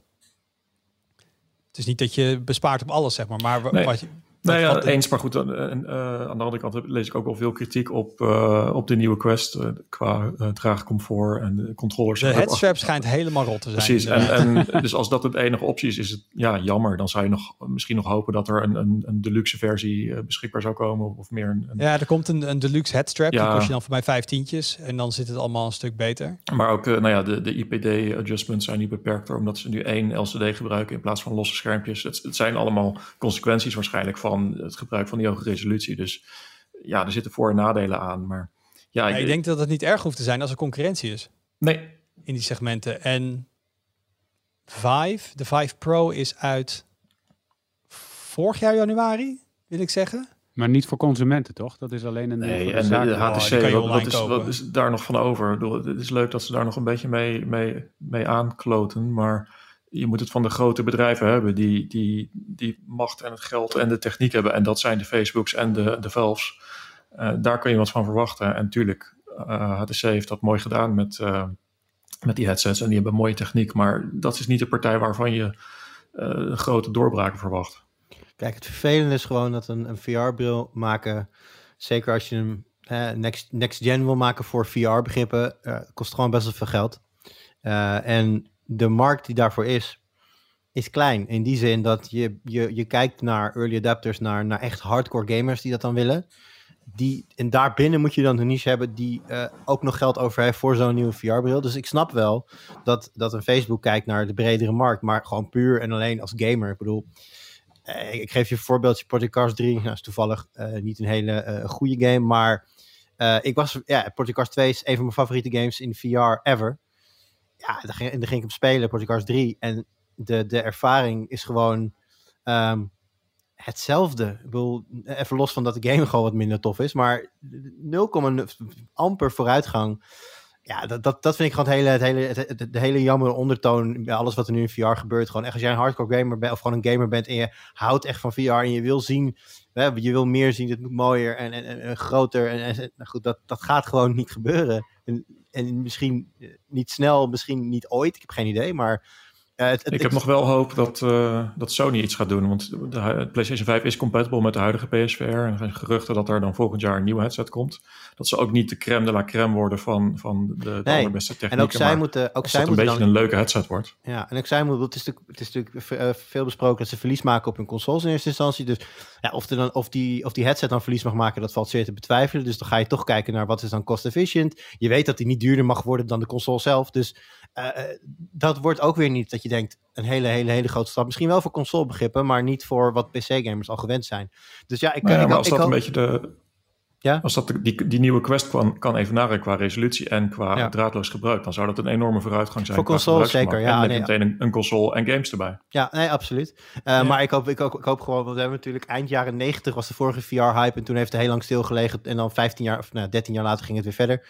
Het is niet dat je bespaart op alles, zeg maar wat je... Eens, maar goed. Aan de andere kant lees ik ook wel veel kritiek op de nieuwe Quest qua draagcomfort en de controllers. De headstrap schijnt helemaal rot te zijn. Precies. En dus als dat het enige optie is het jammer. Dan zou je misschien nog hopen dat er een deluxe versie beschikbaar zou komen of meer. Ja, er komt een deluxe headstrap. Die kost je dan voor mij €15 en dan zit het allemaal een stuk beter. Maar ook de IPD adjustments zijn niet beperkter, omdat ze nu 1 LCD gebruiken in plaats van losse schermpjes. Het zijn allemaal consequenties waarschijnlijk van het gebruik van die hoge resolutie. Dus ja, er zitten voor- en nadelen aan. Maar ik denk dat het niet erg hoeft te zijn als er concurrentie is. Nee. In die segmenten. En de Vive Pro is uit vorig jaar januari, wil ik zeggen. Maar niet voor consumenten, toch? Dat is alleen een... Nee, en de HTC, wat is daar nog van over? Ik bedoel, het is leuk dat ze daar nog een beetje mee aankloten, maar je moet het van de grote bedrijven hebben die macht en het geld en de techniek hebben. En dat zijn de Facebooks en de Valves. Daar kun je wat van verwachten. En natuurlijk, HTC heeft dat mooi gedaan met die headsets. En die hebben mooie techniek. Maar dat is niet de partij waarvan je grote doorbraken verwacht. Kijk, het vervelende is gewoon dat een VR-bril maken, zeker als je hem next gen wil maken voor VR-begrippen, kost gewoon best wel veel geld. En de markt die daarvoor is klein. In die zin dat je kijkt naar early adapters, naar echt hardcore gamers die dat dan willen. En daarbinnen moet je dan een niche hebben die ook nog geld over heeft voor zo'n nieuwe VR-bril. Dus ik snap wel dat een Facebook kijkt naar de bredere markt, maar gewoon puur en alleen als gamer. Ik bedoel, ik geef je een voorbeeldje, Project Cars 3. Nou, is toevallig niet een hele goede game, maar Project Cars 2 is een van mijn favoriete games in VR ever. Ja, daar ging ik hem spelen, Project Cars 3. En de ervaring is gewoon hetzelfde. Ik bedoel, even los van dat de game gewoon wat minder tof is, maar 0,0 amper vooruitgang. Ja, dat vind ik gewoon de hele jammer ondertoon bij alles wat er nu in VR gebeurt. Gewoon echt, als jij een hardcore gamer bent of gewoon een gamer bent en je houdt echt van VR en je wil zien, je wil meer zien, het moet mooier en groter. En nou goed, dat gaat gewoon niet gebeuren. En misschien niet snel, misschien niet ooit. Ik heb geen idee, maar... Ik heb nog wel hoop dat Sony iets gaat doen. Want de PlayStation 5 is compatible met de huidige PSVR. En er zijn geruchten dat er dan volgend jaar een nieuwe headset komt. Dat ze ook niet de crème de la crème worden van de allerbeste technieken. En ook zij moeten... Als het een beetje een leuke headset wordt. Ja, en ook zij moeten... Het is natuurlijk veel besproken dat ze verlies maken op hun consoles in eerste instantie. Dus ja, of die headset dan verlies mag maken, dat valt zeer te betwijfelen. Dus dan ga je toch kijken naar wat is dan cost efficient. Je weet dat die niet duurder mag worden dan de console zelf. Dus dat wordt ook weer niet dat je denkt een hele grote stap. Misschien wel voor consolebegrippen, maar niet voor wat PC-gamers al gewend zijn. Dus ja, als dat die nieuwe Quest kan evenaren qua resolutie en qua draadloos gebruik, dan zou dat een enorme vooruitgang zijn. Voor consoles zeker, ja. En meteen een console en games erbij. Ja, nee, absoluut. Maar ik hoop gewoon, want we hebben natuurlijk eind jaren 90 was de vorige VR-hype en toen heeft het heel lang stilgelegen en dan 13 jaar later ging het weer verder.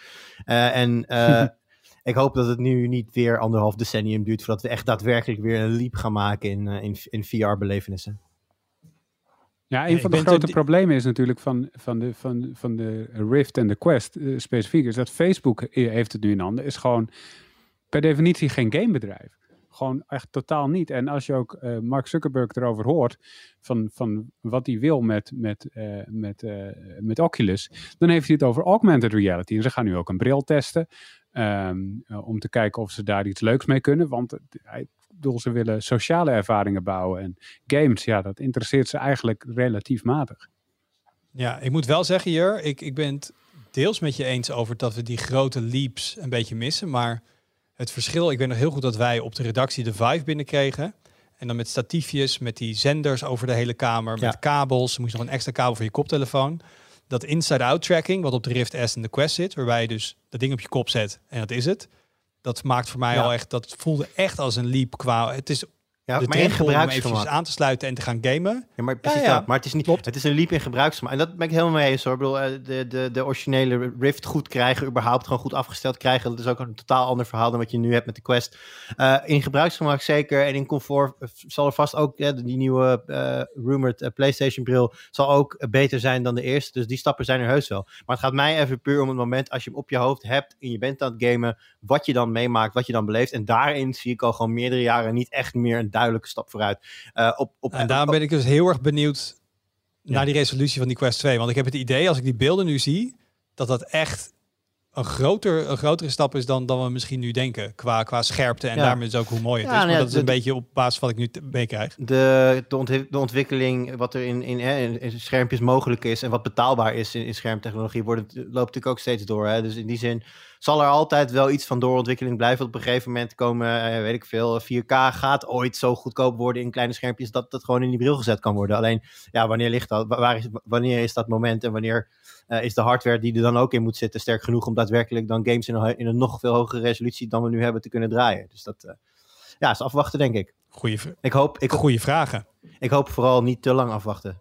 Ik hoop dat het nu niet weer 1,5 decennium duurt voordat we echt daadwerkelijk weer een leap gaan maken in VR-belevenissen. Ja, een van de grote problemen is natuurlijk van de Rift en de Quest specifiek, is dat Facebook heeft het nu in handen, is gewoon per definitie geen gamebedrijf. Gewoon echt totaal niet. En als je ook Mark Zuckerberg erover hoort, van wat hij wil met Oculus, dan heeft hij het over augmented reality. En ze gaan nu ook een bril testen, om te kijken of ze daar iets leuks mee kunnen. Want ze willen sociale ervaringen bouwen. En games, ja, dat interesseert ze eigenlijk relatief matig. Ja, ik moet wel zeggen, Jur, ik ben het deels met je eens over dat we die grote leaps een beetje missen. Maar het verschil, ik weet nog heel goed dat wij op de redactie de Vive binnenkregen. En dan met statiefjes, met die zenders over de hele kamer, met kabels. Er moest nog een extra kabel voor je koptelefoon. dat inside-out tracking, wat op de Rift S en de Quest zit, waarbij je dus dat ding op je kop zet en dat is het. Dat maakt voor mij al echt, dat voelde echt als een leap qua, het is de maar in gebruiksgemak om even aan te sluiten en te gaan gamen. Ja, maar precies dat. Maar het is niet. Klopt. Het is een leap in gebruiksgemak. En dat ben ik helemaal mee eens hoor. Ik bedoel, de originele Rift goed krijgen, überhaupt gewoon goed afgesteld krijgen, dat is ook een totaal ander verhaal dan wat je nu hebt met de Quest. In gebruiksgemak zeker. En in comfort zal er vast ook, die nieuwe rumored PlayStation bril zal ook beter zijn dan de eerste. Dus die stappen zijn er heus wel. Maar het gaat mij even puur om het moment als je hem op je hoofd hebt en je bent aan het gamen, wat je dan meemaakt, wat je dan beleeft. En daarin zie ik al gewoon meerdere jaren niet echt meer een duidelijke stap vooruit. En daarom ben ik dus heel erg benieuwd naar die resolutie van die Quest 2. Want ik heb het idee, als ik die beelden nu zie, dat echt een grotere stap is dan we misschien nu denken. Qua scherpte en daarmee is ook hoe mooi het is. Maar dat is een beetje op basis van wat ik nu meekrijg. De ontwikkeling, wat er in schermpjes mogelijk is en wat betaalbaar is in schermtechnologie, loopt natuurlijk ook steeds door. Hè? Dus in die zin zal er altijd wel iets van doorontwikkeling blijven. Op een gegeven moment komen, weet ik veel, 4K gaat ooit zo goedkoop worden in kleine schermpjes dat dat gewoon in die bril gezet kan worden. Alleen, wanneer ligt dat? Wanneer is dat moment en wanneer is de hardware die er dan ook in moet zitten sterk genoeg om daadwerkelijk dan games in een nog veel hogere resolutie dan we nu hebben te kunnen draaien. Dus dat is afwachten, denk ik. Goeie vragen. Ik hoop vooral niet te lang afwachten.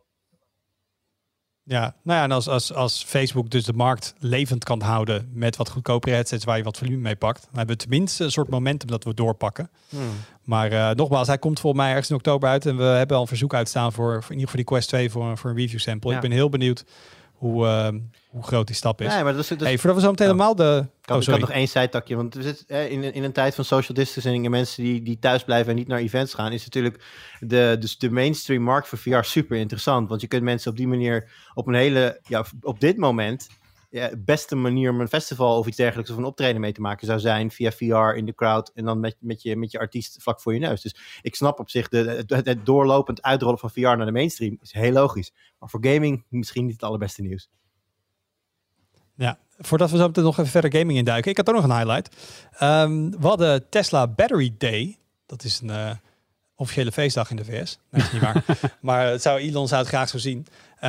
Ja, nou ja, en als Facebook dus de markt levend kan houden met wat goedkopere headsets waar je wat volume mee pakt, dan hebben we tenminste een soort momentum dat we doorpakken. Maar nogmaals, hij komt volgens mij ergens in oktober uit en we hebben al een verzoek uitstaan voor in ieder geval die Quest 2 voor een review sample. Ja. Ik ben heel benieuwd hoe groot die stap is. Nee, maar voordat we zo meteen helemaal de... Ik had nog één zijtakje, want we zitten in een tijd van social distancing en mensen die thuis blijven en niet naar events gaan, is natuurlijk de mainstream markt voor VR super interessant. Want je kunt mensen op die manier op een hele, op dit moment, de beste manier om een festival of iets dergelijks of een optreden mee te maken zou zijn via VR in de crowd en dan met je artiest vlak voor je neus. Dus ik snap op zich het doorlopend uitrollen van VR naar de mainstream is heel logisch. Maar voor gaming misschien niet het allerbeste nieuws. Ja, voordat we zo meteen nog even verder gaming induiken. Ik had ook nog een highlight. We hadden Tesla Battery Day. Dat is een officiële feestdag in de VS. Nee, dat is niet waar. Maar Elon zou het graag zo zien.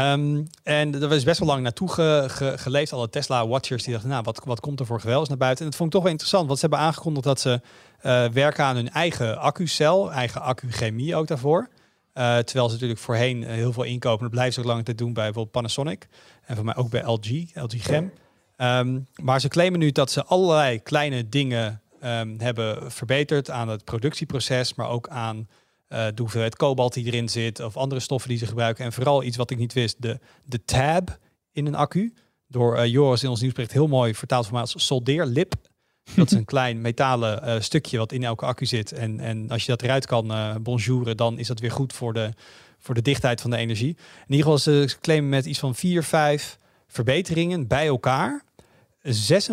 En er was best wel lang naartoe geleefd. Alle Tesla Watchers die dachten, wat komt er voor geweldig naar buiten? En dat vond ik toch wel interessant. Want ze hebben aangekondigd dat ze werken aan hun eigen accucel. Eigen accuchemie ook daarvoor. Terwijl ze natuurlijk voorheen heel veel inkopen. Dat blijven ze ook lang tijd doen bij bijvoorbeeld Panasonic. En voor mij ook bij LG Chem. Maar ze claimen nu dat ze allerlei kleine dingen hebben verbeterd aan het productieproces. Maar ook aan de hoeveelheid kobalt die erin zit. Of andere stoffen die ze gebruiken. En vooral iets wat ik niet wist. De tab in een accu. Door Joris in ons nieuwsbericht heel mooi vertaald voor mij als soldeerlip. Dat is een klein metalen stukje wat in elke accu zit. En als je dat eruit kan bonjouren, dan is dat weer goed voor de dichtheid van de energie. In ieder geval, ze claimen met iets van 4-5 verbeteringen bij elkaar 56%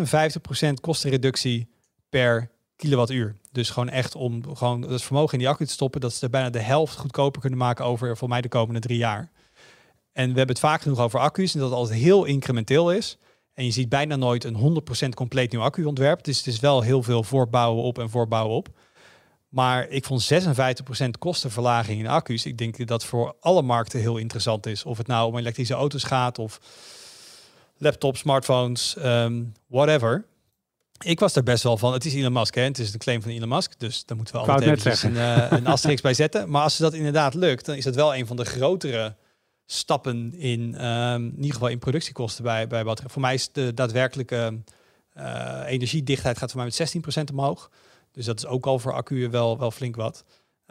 kostenreductie per kilowattuur. Dus gewoon echt om gewoon het vermogen in die accu te stoppen, dat ze er bijna de helft goedkoper kunnen maken over voor mij de komende 3 jaar. En we hebben het vaak genoeg over accu's en dat het altijd heel incrementeel is. En je ziet bijna nooit een 100% compleet nieuw accu-ontwerp. Dus het is wel heel veel voorbouwen op. Maar ik vond 56% kostenverlaging in accu's. Ik denk dat dat voor alle markten heel interessant is. Of het nou om elektrische auto's gaat of laptops, smartphones, whatever. Ik was er best wel van. Het is Elon Musk, hè? Het is een claim van Elon Musk. Dus daar moeten we altijd even een asterisk bij zetten. Maar als dat inderdaad lukt, dan is het wel een van de grotere stappen in ieder geval in productiekosten bij batterijen. Voor mij is de daadwerkelijke energiedichtheid gaat voor mij met 16% omhoog. Dus dat is ook al voor accu'en wel flink wat.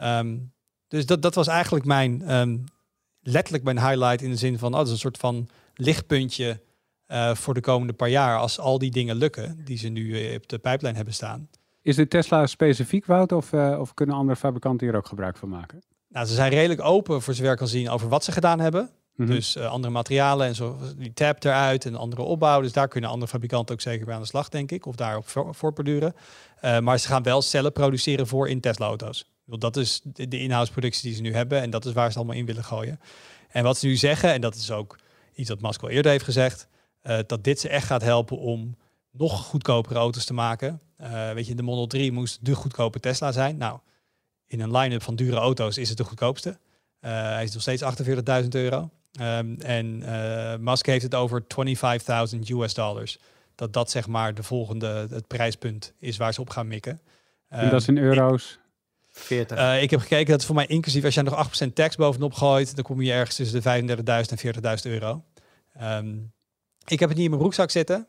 Dus dat was eigenlijk letterlijk mijn highlight in de zin van, dat is een soort van lichtpuntje voor de komende paar jaar als al die dingen lukken die ze nu op de pijplijn hebben staan. Is dit Tesla specifiek, Wout, of kunnen andere fabrikanten hier ook gebruik van maken? Nou, ze zijn redelijk open voor zover kan zien over wat ze gedaan hebben. Mm-hmm. Dus andere materialen en zo, die tab eruit en andere opbouw. Dus daar kunnen andere fabrikanten ook zeker bij aan de slag, denk ik. Of daarop voortborduren. Maar ze gaan wel cellen produceren voor in Tesla-auto's. Dat is de in-house productie die ze nu hebben. En dat is waar ze allemaal in willen gooien. En wat ze nu zeggen, en dat is ook iets wat Musk al eerder heeft gezegd, dat dit ze echt gaat helpen om nog goedkopere auto's te maken. Weet je, de Model 3 moest de goedkope Tesla zijn. Nou, in een line-up van dure auto's is het de goedkoopste. Hij is nog steeds €48.000. Musk heeft het over $25,000. Dat zeg maar het prijspunt is waar ze op gaan mikken. En dat is in euro's? 40. Ik heb gekeken, dat is voor mij inclusief. Als je nog 8% tax bovenop gooit, dan kom je ergens tussen de €35.000 en €40.000. Ik heb het niet in mijn broekzak zitten.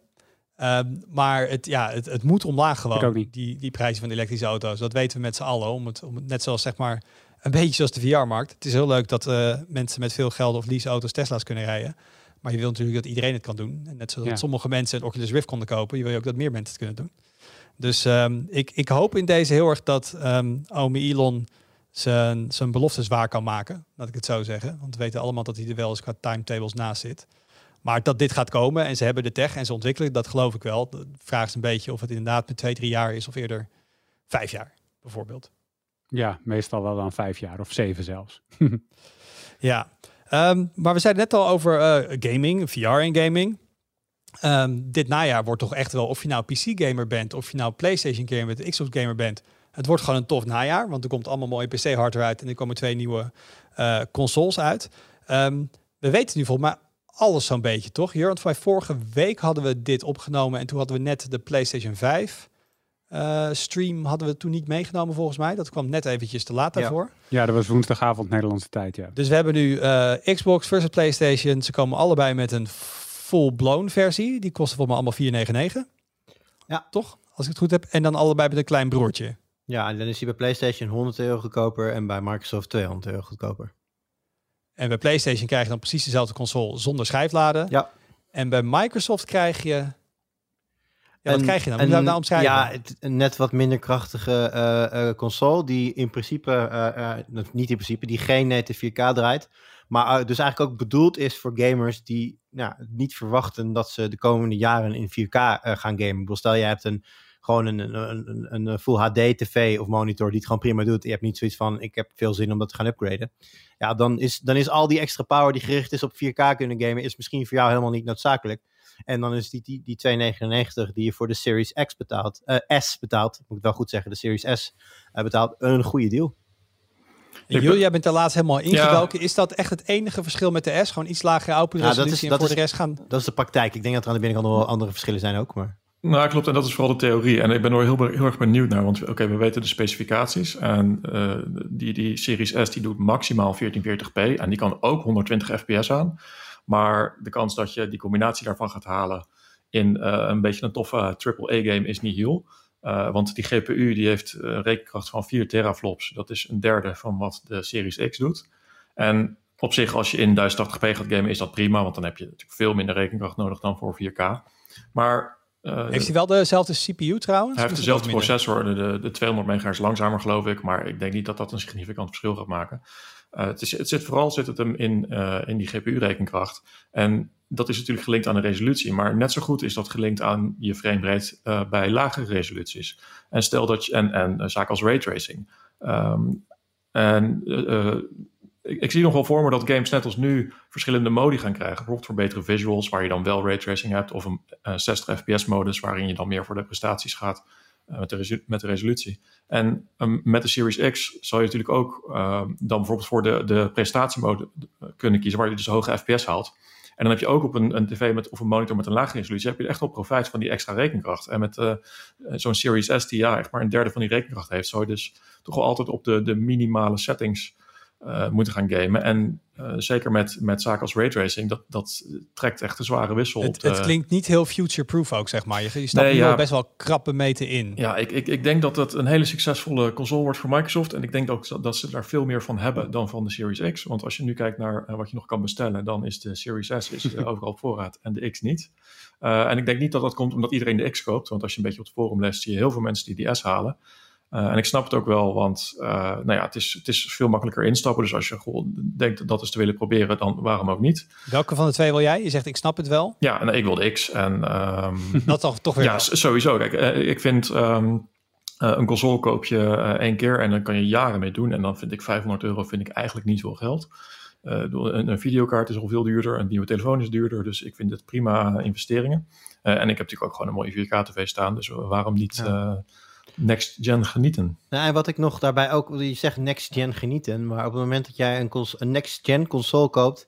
Maar het moet omlaag gewoon, die prijzen van de elektrische auto's. Dat weten we met z'n allen. Om het net zoals zeg maar een beetje zoals de VR-markt. Het is heel leuk dat mensen met veel geld of leaseauto's Tesla's kunnen rijden. Maar je wil natuurlijk dat iedereen het kan doen. En net zoals sommige mensen een Oculus Rift konden kopen, je wil ook dat meer mensen het kunnen doen. Dus ik hoop in deze heel erg dat ome Elon zijn beloftes waar kan maken. Laat ik het zo zeggen. Want we weten allemaal dat hij er wel eens qua timetables naast zit. Maar dat dit gaat komen en ze hebben de tech en ze ontwikkelen, dat geloof ik wel. De vraag is een beetje of het inderdaad met 2-3 jaar is of eerder 5 jaar bijvoorbeeld. Ja, meestal wel dan 5 jaar of 7 zelfs. Ja, maar we zeiden net al over gaming, VR en gaming. Dit najaar wordt toch echt wel, of je nou PC-gamer bent, of je nou PlayStation-gamer bent, Xbox-gamer bent. Het wordt gewoon een tof najaar, want er komt allemaal mooie PC-hardware uit en er komen 2 nieuwe consoles uit. We weten nu volgens mij alles zo'n beetje, toch? Hier, want vorige week hadden we dit opgenomen en toen hadden we net de PlayStation 5 stream hadden we toen niet meegenomen volgens mij. Dat kwam net eventjes te laat daarvoor. Ja, dat was woensdagavond Nederlandse tijd, ja. Dus we hebben nu Xbox versus PlayStation. Ze komen allebei met een full-blown versie. Die kosten volgens mij allemaal $499. Ja. Toch? Als ik het goed heb. En dan allebei met een klein broertje. Ja, en dan is hij bij PlayStation €100 goedkoper en bij Microsoft €200 goedkoper. En bij PlayStation krijg je dan precies dezelfde console zonder schijfladen. Ja. En bij Microsoft krijg je... Ja, wat krijg je dan? Hoe zou ik nou omschrijven? Ja, een net wat minder krachtige console die in principe, niet in principe, die geen native 4K draait. Maar dus eigenlijk ook bedoeld is voor gamers die niet verwachten dat ze de komende jaren in 4K gaan gamen. Stel, je hebt gewoon een Full HD TV of monitor die het gewoon prima doet. Je hebt niet zoiets van, ik heb veel zin om dat te gaan upgraden. Ja, dan is al die extra power die gericht is op 4K kunnen gamen, is misschien voor jou helemaal niet noodzakelijk. En dan is die $299 die je voor de Series X betaalt, S betaalt, moet ik wel goed zeggen, de Series S betaalt, een goede deal. Jules, jij bent daar laatst helemaal ingedoken. Ja. Is dat echt het enige verschil met de S? Gewoon iets lagere output resolutie en voor de rest gaan... Dat is de praktijk. Ik denk dat er aan de binnenkant nog wel andere verschillen zijn ook, maar... Nou, klopt. En dat is vooral de theorie. En ik ben er heel erg benieuwd naar. Want we weten de specificaties. En die Series S die doet maximaal 1440p. En die kan ook 120 fps aan. Maar de kans dat je die combinatie daarvan gaat halen in een beetje een toffe AAA-game is niet heel. Want die GPU die heeft een rekenkracht van 4 teraflops. Dat is een derde van wat de Series X doet. En op zich, als je in 1080p gaat gamen, is dat prima. Want dan heb je natuurlijk veel minder rekenkracht nodig dan voor 4K. Maar... heeft hij wel dezelfde CPU trouwens? Hij heeft dezelfde processor, de 200 MHz langzamer geloof ik. Maar ik denk niet dat dat een significant verschil gaat maken. Het zit hem in die GPU-rekenkracht. En dat is natuurlijk gelinkt aan de resolutie. Maar net zo goed is dat gelinkt aan je framerate bij lagere resoluties. En stel dat je... En zaken als raytracing. Ik zie nog wel voor me dat games net als nu verschillende modi gaan krijgen. Bijvoorbeeld voor betere visuals, waar je dan wel raytracing hebt. Of een 60 fps modus, waarin je dan meer voor de prestaties gaat met de resolutie. En met de Series X zal je natuurlijk ook dan bijvoorbeeld voor de prestatiemode kunnen kiezen, waar je dus hoge fps haalt. En dan heb je ook op een tv of een monitor met een lage resolutie, heb je echt wel profijt van die extra rekenkracht. En met zo'n Series S die echt maar een derde van die rekenkracht heeft, zou je dus toch wel altijd op de minimale settings moeten gaan gamen. En zeker met zaken als raytracing, dat trekt echt een zware wissel. Het klinkt niet heel future-proof ook, zeg maar. Je stapt nu al best wel krappe meten in. Ja, ik denk dat het een hele succesvolle console wordt voor Microsoft. En ik denk ook dat ze daar veel meer van hebben dan van de Series X. Want als je nu kijkt naar wat je nog kan bestellen, dan is de Series S overal op voorraad en de X niet. En ik denk niet dat dat komt omdat iedereen de X koopt. Want als je een beetje op het forum leest, zie je heel veel mensen die S halen. En ik snap het ook wel, want het is veel makkelijker instappen. Dus als je gewoon denkt dat eens te willen proberen, dan waarom ook niet? Welke van de twee wil jij? Je zegt, ik snap het wel. Ja, en ik wil de X. En, dat toch weer. Ja, sowieso. Kijk, ik vind een console koop je 1 keer en dan kan je jaren mee doen. En dan vind ik €500 eigenlijk niet zoveel geld. Een videokaart is al veel duurder. Een nieuwe telefoon is duurder. Dus ik vind het prima investeringen. En ik heb natuurlijk ook gewoon een mooie 4K-tv staan. Dus waarom niet... next gen genieten. Nou, en wat ik nog daarbij ook... Je zegt next gen genieten, maar op het moment dat jij een next gen console koopt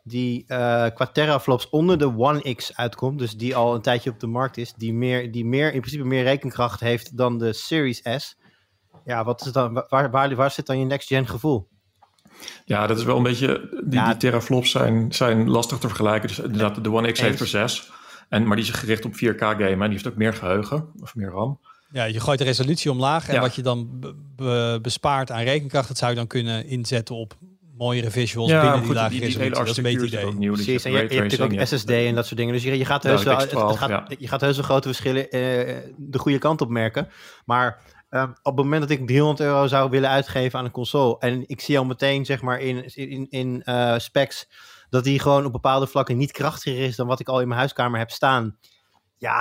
die qua teraflops onder de One X uitkomt, dus die al een tijdje op de markt is, die in principe meer rekenkracht heeft dan de Series S. Ja, wat is dan, waar zit dan je next-gen gevoel? Ja, dat is wel een beetje... Die teraflops zijn lastig te vergelijken. Dus inderdaad, de One X heeft er 6. Maar die is gericht op 4K gamen. En die heeft ook meer geheugen, of meer RAM. Ja, je gooit de resolutie omlaag. En wat je dan bespaart aan rekenkracht, dat zou je dan kunnen inzetten op mooiere visuals binnen die lage resolutie. Dat is een beetje idee. Nieuw, dus je hebt natuurlijk ook SSD en dat soort dingen. Dus je gaat heus wel grote verschillen de goede kant op merken. Maar op het moment dat ik €300 zou willen uitgeven aan een console en ik zie al meteen zeg maar in specs dat die gewoon op bepaalde vlakken niet krachtiger is dan wat ik al in mijn huiskamer heb staan. Ja,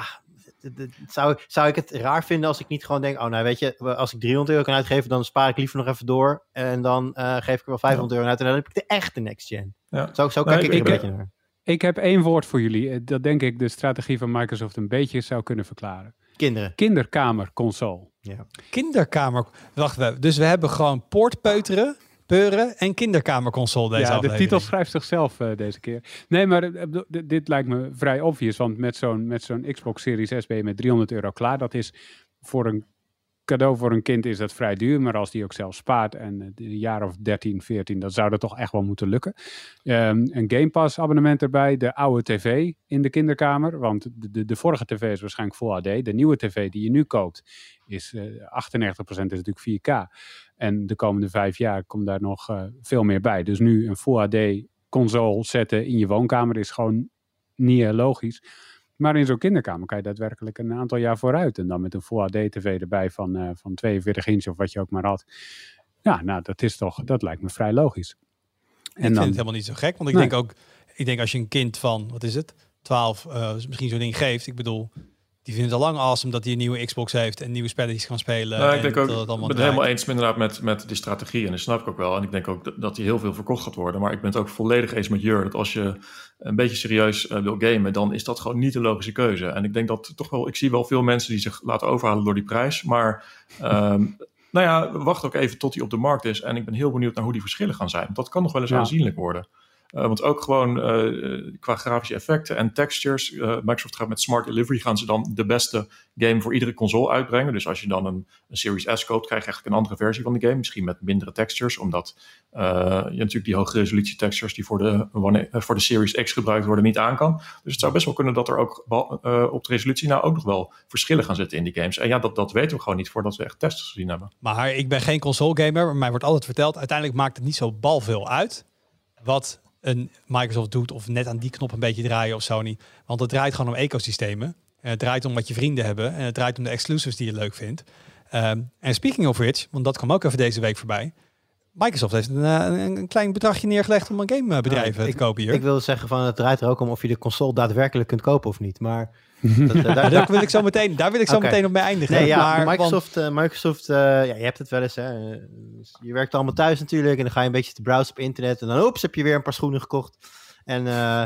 zou ik het raar vinden als ik niet gewoon denk, weet je, als ik €300 kan uitgeven, dan spaar ik liever nog even door en dan geef ik er wel €500 uit en dan heb ik de echte next gen. Ja. Zo kijk ik een beetje naar. Ik heb 1 woord voor jullie, dat denk ik de strategie van Microsoft een beetje zou kunnen verklaren. Kinderkamerconsole. Ja. Kinderkamer. Wacht, dus we hebben gewoon poortpeuteren, peuren en kinderkamerconsole deze aflevering. De titel schrijft zichzelf deze keer. Nee, maar dit lijkt me vrij obvious, want met zo'n Xbox Series S ben je met €300 klaar. Dat is voor een cadeau voor een kind is dat vrij duur, maar als die ook zelf spaart en een jaar of 13, 14, dan zou dat toch echt wel moeten lukken. Een Game Pass abonnement erbij, de oude tv in de kinderkamer, want de vorige tv is waarschijnlijk Full HD. De nieuwe tv die je nu koopt is 98% is natuurlijk 4K. En de komende 5 jaar komt daar nog veel meer bij. Dus nu een Full HD console zetten in je woonkamer is gewoon niet logisch. Maar in zo'n kinderkamer kan je daadwerkelijk een aantal jaar vooruit. En dan met een Full HD TV erbij van 42 inch of wat je ook maar had. Ja, nou, dat lijkt me vrij logisch. Ik vind het helemaal niet zo gek. Want ik denk als je een kind van, 12, misschien zo'n ding geeft. Ik bedoel, die vindt het al lang awesome dat hij een nieuwe Xbox heeft en nieuwe spelletjes kan spelen. Nou, ik denk ook, ik ben het helemaal eens inderdaad met die strategie. En dat snap ik ook wel. En ik denk ook dat die heel veel verkocht gaat worden. Maar ik ben het ook volledig eens met Jur. Dat als je een beetje serieus wil gamen, dan is dat gewoon niet de logische keuze. En ik denk dat toch wel, ik zie wel veel mensen die zich laten overhalen door die prijs. Maar wacht ook even tot die op de markt is. En ik ben heel benieuwd naar hoe die verschillen gaan zijn. Dat kan nog wel eens aanzienlijk worden. Want ook gewoon qua grafische effecten en textures. Microsoft gaat met Smart Delivery, gaan ze dan de beste game voor iedere console uitbrengen. Dus als je dan een Series S koopt, krijg je eigenlijk een andere versie van de game. Misschien met mindere textures, omdat je natuurlijk die hoge resolutie textures die voor de Series X gebruikt worden niet aan kan. Dus het zou best wel kunnen dat er ook op de resolutie nou ook nog wel verschillen gaan zitten in die games. En ja, dat weten we gewoon niet voordat we echt tests gezien hebben. Maar ik ben geen console gamer, maar mij wordt altijd verteld, uiteindelijk maakt het niet zo balveel uit wat een Microsoft doet of net aan die knop een beetje draaien of Sony. Want het draait gewoon om ecosystemen. En het draait om wat je vrienden hebben. En het draait om de exclusives die je leuk vindt. En speaking of which, want dat kwam ook even deze week voorbij. Microsoft heeft een klein bedragje neergelegd om een gamebedrijf te kopen hier. Ik wil zeggen van het draait er ook om of je de console daadwerkelijk kunt kopen of niet. Maar daar wil ik zo meteen op mee eindigen. Nee, ja, maar, Microsoft, je hebt het wel eens. Hè. Je werkt allemaal thuis natuurlijk en dan ga je een beetje te browsen op internet en dan heb je weer een paar schoenen gekocht. En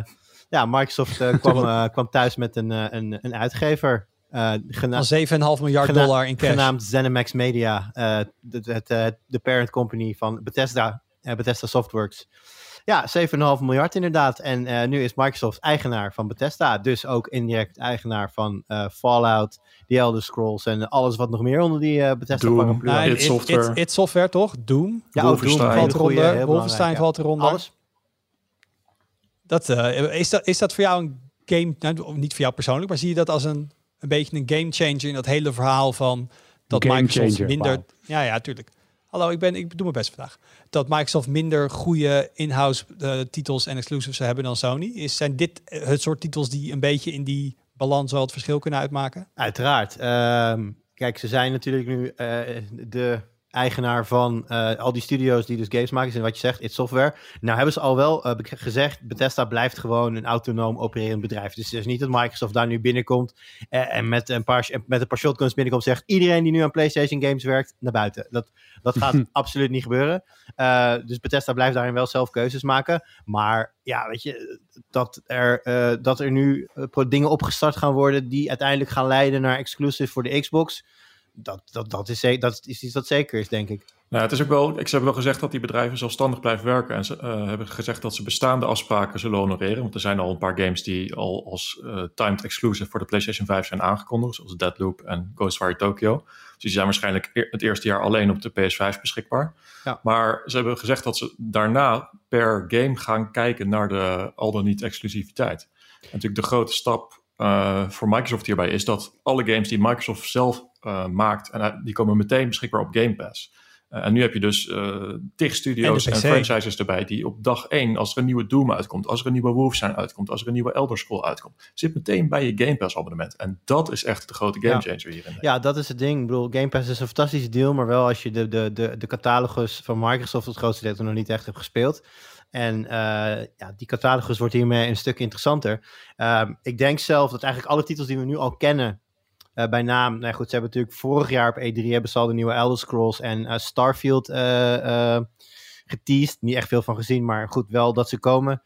Microsoft kwam thuis met een uitgever. Van $7,5 miljard in cash. Genaamd ZeniMax Media, de parent company van Bethesda Softworks. Ja, 7,5 miljard inderdaad. En nu is Microsoft eigenaar van Bethesda. Dus ook indirect eigenaar van Fallout, The Elder Scrolls en alles wat nog meer onder die Bethesda paraplu. Id Software toch? Doom. Ja, ook Doom valt eronder. Wolfenstein valt eronder. Alles. Is dat voor jou een game, nou, niet voor jou persoonlijk, maar zie je dat als een beetje een game changer in dat hele verhaal van dat game Microsoft changer, minder... Wow. Ja, tuurlijk. Hallo, ik doe mijn best vandaag. Dat Microsoft minder goede in-house titels en exclusives hebben dan Sony. Zijn dit het soort titels die een beetje in die balans wel het verschil kunnen uitmaken? Uiteraard. Kijk, ze zijn natuurlijk nu de eigenaar van al die studio's die dus games maken. En wat je zegt, id Software. Nou hebben ze al wel gezegd, Bethesda blijft gewoon een autonoom opererend bedrijf. Dus het is niet dat Microsoft daar nu binnenkomt en met een paar shotguns binnenkomt zegt iedereen die nu aan PlayStation games werkt, naar buiten. Dat gaat absoluut niet gebeuren. Dus Bethesda blijft daarin wel zelf keuzes maken. Maar ja, weet je, dat er nu dingen opgestart gaan worden die uiteindelijk gaan leiden naar exclusive voor de Xbox. dat is iets dat zeker is, denk ik. Nou, het is ook wel, ze hebben wel gezegd dat die bedrijven zelfstandig blijven werken. En ze hebben gezegd dat ze bestaande afspraken zullen honoreren. Want er zijn al een paar games die al als timed exclusive voor de PlayStation 5 zijn aangekondigd. Zoals Deathloop en Ghostwire Tokyo. Dus die zijn waarschijnlijk het eerste jaar alleen op de PS5 beschikbaar. Ja. Maar ze hebben gezegd dat ze daarna per game gaan kijken naar de al dan niet exclusiviteit. En natuurlijk de grote stap voor Microsoft hierbij is dat alle games die Microsoft zelf maakt, en die komen meteen beschikbaar op Game Pass. En nu heb je dus tig studio's en franchises erbij die op dag 1, als er een nieuwe Doom uitkomt, als er een nieuwe Wolfenstein uitkomt, als er een nieuwe Elder Scroll uitkomt, zit meteen bij je Game Pass abonnement. En dat is echt de grote gamechanger hierin. Ja, dat is het ding. Ik bedoel, Game Pass is een fantastische deal, maar wel als je de catalogus van Microsoft het grootste deel nog niet echt hebt gespeeld. En die catalogus wordt hiermee een stuk interessanter. Ik denk zelf dat eigenlijk alle titels die we nu al kennen, bij naam, nou goed, ze hebben natuurlijk vorig jaar op E3 hebben ze al de nieuwe Elder Scrolls en Starfield geteased. Niet echt veel van gezien, maar goed, wel dat ze komen.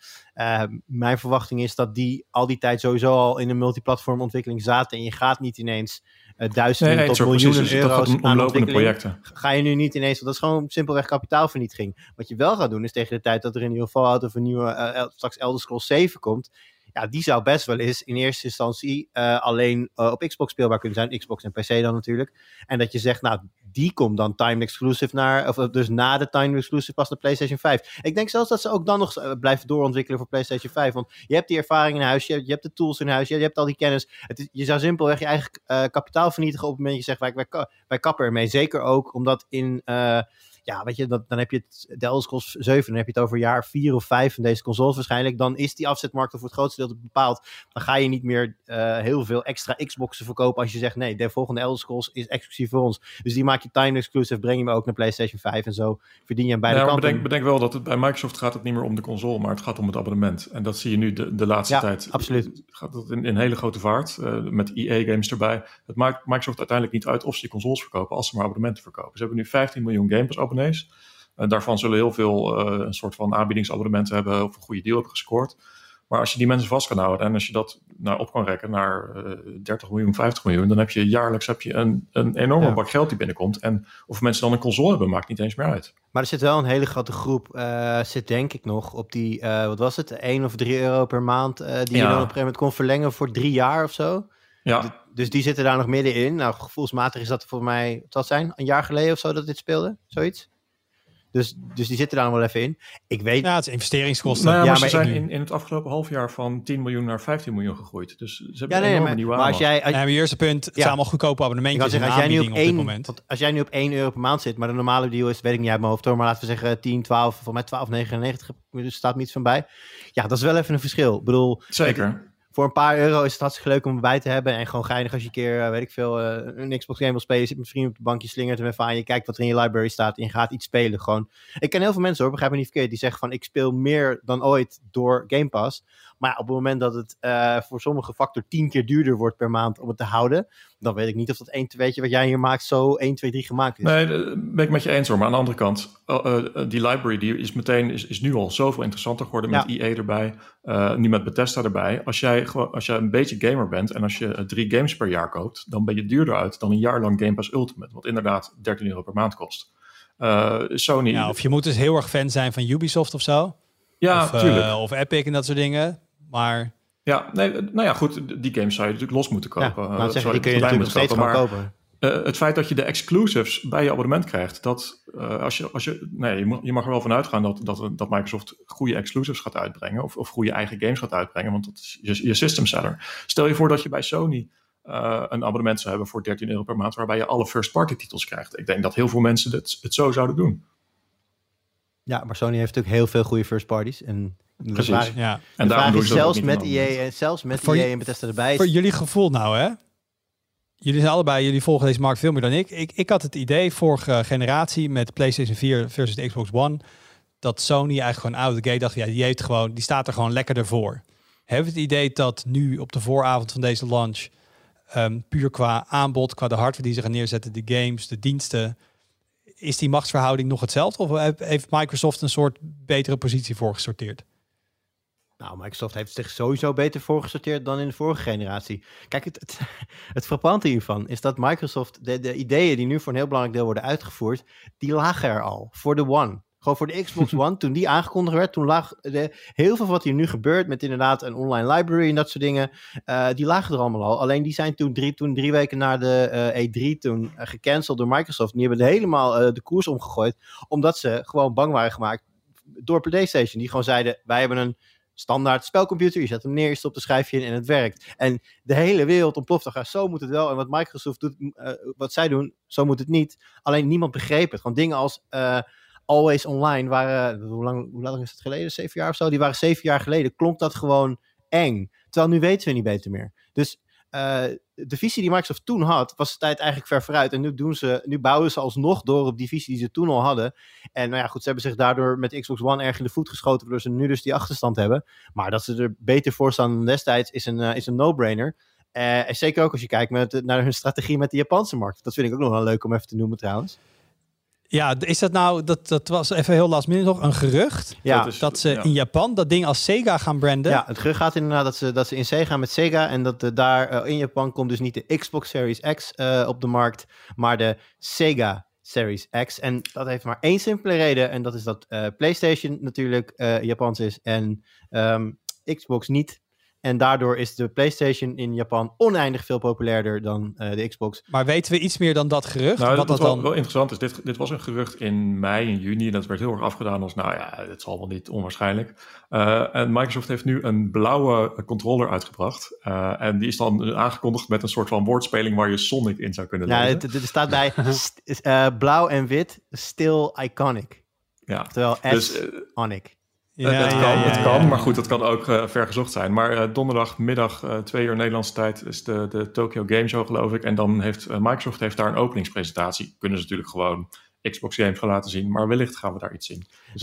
Mijn verwachting is dat die al die tijd sowieso al in een multiplatform ontwikkeling zaten en je gaat niet ineens duizenden tot miljoenen euro's aan ontwikkeling. Projecten. Ga je nu niet ineens, want dat is gewoon simpelweg kapitaalvernietiging. Wat je wel gaat doen is tegen de tijd dat er een nieuwe Fallout of een nieuwe straks Elder Scrolls 7 komt, ja, die zou best wel eens in eerste instantie alleen op Xbox speelbaar kunnen zijn. Xbox en PC dan natuurlijk. En dat je zegt, nou, die komt dan timed exclusive dus na de timed exclusive pas naar PlayStation 5. Ik denk zelfs dat ze ook dan nog blijven doorontwikkelen voor PlayStation 5. Want je hebt die ervaring in huis, je hebt de tools in huis, je hebt al die kennis. Je zou simpelweg je eigen kapitaal vernietigen op het moment dat je zegt, wij kappen ermee. Zeker ook omdat in weet je, dan heb je de Elder Scrolls 7, dan heb je het over jaar 4 of 5 van deze consoles waarschijnlijk. Dan is die afzetmarkt voor het grootste deel bepaald. Dan ga je niet meer heel veel extra Xboxen verkopen als je zegt, nee, de volgende Elder Scrolls is exclusief voor ons. Dus die maak je time exclusive, breng je hem ook naar PlayStation 5 en zo verdien je aan beide kanten. Bedenk wel dat het bij Microsoft gaat het niet meer om de console, maar het gaat om het abonnement. En dat zie je nu de laatste tijd. Absoluut. Gaat het in hele grote vaart, met EA-games erbij. Het maakt Microsoft uiteindelijk niet uit of ze die consoles verkopen, als ze maar abonnementen verkopen. Ze hebben nu 15 miljoen Game Pass abonnees. Daarvan zullen heel veel een soort van aanbiedingsabonnementen hebben of een goede deal hebben gescoord. Maar als je die mensen vast kan houden en als je dat op kan rekken naar 30 miljoen, 50 miljoen, dan heb je jaarlijks een enorme bak geld die binnenkomt. En of mensen dan een console hebben, maakt niet eens meer uit. Maar er zit wel een hele grote groep, zit denk ik nog op die, wat was het, 1 of 3 euro per maand, die je dan op een gegeven moment kon verlengen voor 3 jaar of zo. Ja. Dus die zitten daar nog middenin. Nou, gevoelsmatig is dat voor mij, wat zal het zijn, een jaar geleden of zo dat dit speelde, zoiets. Dus die zitten daar nog wel even in. Ik weet... Ja, het is investeringskosten. Nou, maar ze zijn in het afgelopen half jaar van 10 miljoen naar 15 miljoen gegroeid. Dus ze hebben een enorme nieuwe aanwas. Maar hier is het punt, het zijn allemaal goedkope abonnementjes en aanbiedingen op dit moment. Als jij nu op 1 euro per maand zit, maar de normale deal is, weet ik niet uit mijn hoofd hoor, maar laten we zeggen 10, 12, voor mij 12,99, staat me iets van bij. Ja, dat is wel even een verschil. Ik bedoel... Zeker. Voor een paar euro is het hartstikke leuk om erbij te hebben. En gewoon geinig als je een keer, weet ik veel, een Xbox game wil spelen. Je zit met vrienden op de bankje, slingert hem even aan. Je kijkt wat er in je library staat en je gaat iets spelen. Gewoon. Ik ken heel veel mensen hoor, begrijp me niet verkeerd. Die zeggen van, ik speel meer dan ooit door Game Pass. Maar op het moment dat het voor sommige factor 10 keer duurder wordt per maand om het te houden, dan weet ik niet of dat 1, 2, wat jij hier maakt, zo 1, 2, 3 gemaakt is. Nee, dat ben ik met je eens hoor. Maar aan de andere kant, die library die is nu al zoveel interessanter geworden met EA erbij. Nu met Bethesda erbij. Als jij een beetje gamer bent en als je 3 games per jaar koopt, dan ben je duurder uit dan een jaar lang Game Pass Ultimate. Wat inderdaad 13 euro per maand kost. Sony... Ja, of je moet dus heel erg fan zijn van Ubisoft of zo. Ja, natuurlijk. Of Epic en dat soort dingen. Maar... Ja, goed, die games zou je natuurlijk los moeten kopen. Ja, die kun je natuurlijk nog steeds gaan kopen. Het feit dat je de exclusives bij je abonnement krijgt, dat je mag er wel van uitgaan dat Microsoft goede exclusives gaat uitbrengen of goede eigen games gaat uitbrengen, want dat is je system seller. Stel je voor dat je bij Sony een abonnement zou hebben voor 13 euro per maand, waarbij je alle first-party titels krijgt. Ik denk dat heel veel mensen het zo zouden doen. Ja, maar Sony heeft natuurlijk heel veel goede first parties. En precies. En daarom doen ze zelfs met EA, EA en Bethesda erbij. Voor jullie gevoel nou, hè? Jullie volgen deze markt veel meer dan ik. Ik had het idee, vorige generatie met PlayStation 4 versus de Xbox One, dat Sony eigenlijk gewoon out of the gate dacht, die staat er gewoon lekker ervoor. Hebben we het idee dat nu op de vooravond van deze launch, puur qua aanbod, qua de hardware die ze gaan neerzetten, de games, de diensten, is die machtsverhouding nog hetzelfde? Of heeft Microsoft een soort betere positie voor gesorteerd? Nou, Microsoft heeft zich sowieso beter voorgesorteerd dan in de vorige generatie. Kijk, het frappante hiervan is dat Microsoft, de ideeën die nu voor een heel belangrijk deel worden uitgevoerd, die lagen er al voor de One. Gewoon voor de Xbox One, toen die aangekondigd werd, toen lag heel veel wat hier nu gebeurt met inderdaad een online library en dat soort dingen, die lagen er allemaal al. Alleen die zijn toen 3 weken na de E3 toen gecanceld door Microsoft. Die hebben helemaal de koers omgegooid, omdat ze gewoon bang waren gemaakt door PlayStation. Die gewoon zeiden, wij hebben een standaard spelcomputer, je zet hem neer, je stopt een schijfje in en het werkt. En de hele wereld ontploft. Dan zo moet het wel. En wat Microsoft doet, wat zij doen, zo moet het niet. Alleen niemand begreep het. Gewoon dingen als Always Online waren, hoe lang is het geleden? 7 jaar of zo? Die waren 7 jaar geleden. Klonk dat gewoon eng. Terwijl nu weten we niet beter meer. Dus de visie die Microsoft toen had, was de tijd eigenlijk ver vooruit. En nu bouwen ze alsnog door op die visie die ze toen al hadden. En nou ja, goed, ze hebben zich daardoor met Xbox One erg in de voet geschoten, waardoor ze nu dus die achterstand hebben. Maar dat ze er beter voor staan dan destijds is een no-brainer. En zeker ook als je kijkt naar hun strategie met de Japanse markt. Dat vind ik ook nog wel leuk om even te noemen trouwens. Ja, is dat nou, dat was even heel last minute nog, een gerucht? Ja, dat ze in Japan dat ding als Sega gaan branden? Ja, het gerucht gaat inderdaad dat ze in zee gaan met Sega. En dat daar in Japan komt dus niet de Xbox Series X op de markt, maar de Sega Series X. En dat heeft maar één simpele reden. En dat is dat PlayStation natuurlijk Japans is en Xbox niet. En daardoor is de PlayStation in Japan oneindig veel populairder dan de Xbox. Maar weten we iets meer dan dat gerucht? Nou, wat dat dan wel interessant is. Dit was een gerucht in mei en juni. Dat werd heel erg afgedaan als, nou ja, het zal wel niet onwaarschijnlijk. En Microsoft heeft nu een blauwe controller uitgebracht. En die is dan aangekondigd met een soort van woordspeling waar je Sonic in zou kunnen lezen. Ja, er staat bij blauw en wit, still iconic. Ja. Terwijl iconic. Het kan, maar goed, dat kan ook vergezocht zijn. Maar donderdagmiddag, 2 uur Nederlandse tijd, is de Tokyo Game Show, geloof ik. En dan heeft Microsoft daar een openingspresentatie. Kunnen ze natuurlijk gewoon Xbox games gaan laten zien, maar wellicht gaan we daar iets zien. Dus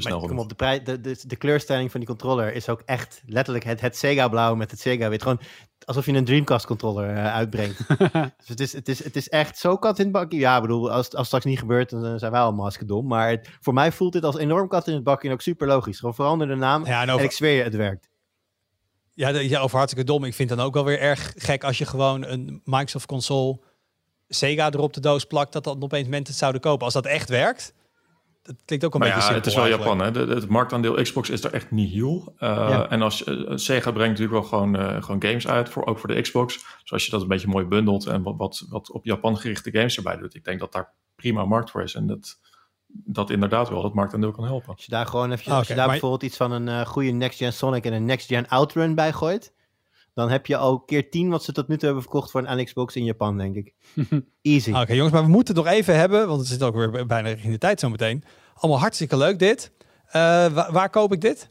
de kleurstelling van die controller is ook echt letterlijk het Sega blauw met het Sega wit. Gewoon alsof je een Dreamcast controller uitbrengt. Dus het is echt zo kat in het bakje. Ja, ik bedoel, als het straks niet gebeurt, dan zijn wij allemaal hartstikke dom. Maar voor mij voelt dit als enorm kat in het bakje en ook super logisch. Gewoon verander de naam en ik zweer je, het werkt. Ja, over hartstikke dom. Ik vind het dan ook wel weer erg gek als je gewoon een Microsoft console Sega erop de doos plakt, dat opeens mensen het zouden kopen. Als dat echt werkt, dat klinkt ook een beetje simpel. Het is wel Japan, hè? Het marktaandeel Xbox is er echt nihil. En als Sega brengt natuurlijk wel gewoon games uit, ook voor de Xbox. Dus als je dat een beetje mooi bundelt en wat op Japan gerichte games erbij doet, ik denk dat daar prima markt voor is. En dat inderdaad wel het marktaandeel kan helpen. Als je daar gewoon bijvoorbeeld iets van een goede next-gen Sonic en een next-gen Outrun bij gooit, dan heb je al keer 10 wat ze tot nu toe hebben verkocht voor een Xbox in Japan, denk ik. Easy. Oké, jongens, maar we moeten het nog even hebben, want het zit ook weer bijna in de tijd zometeen. Allemaal hartstikke leuk dit. Waar koop ik dit?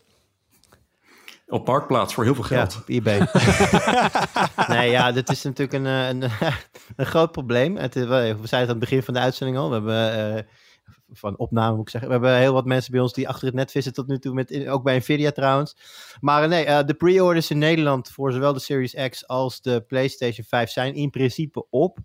Op Marktplaats voor heel veel geld. Ja, op eBay. Nee, ja, dit is natuurlijk een groot probleem. We zeiden het aan het begin van de uitzending al. We hebben van opname moet ik zeggen. We hebben heel wat mensen bij ons die achter het net vissen tot nu toe, ook bij Nvidia trouwens. Maar de pre-orders in Nederland voor zowel de Series X als de PlayStation 5 zijn in principe op.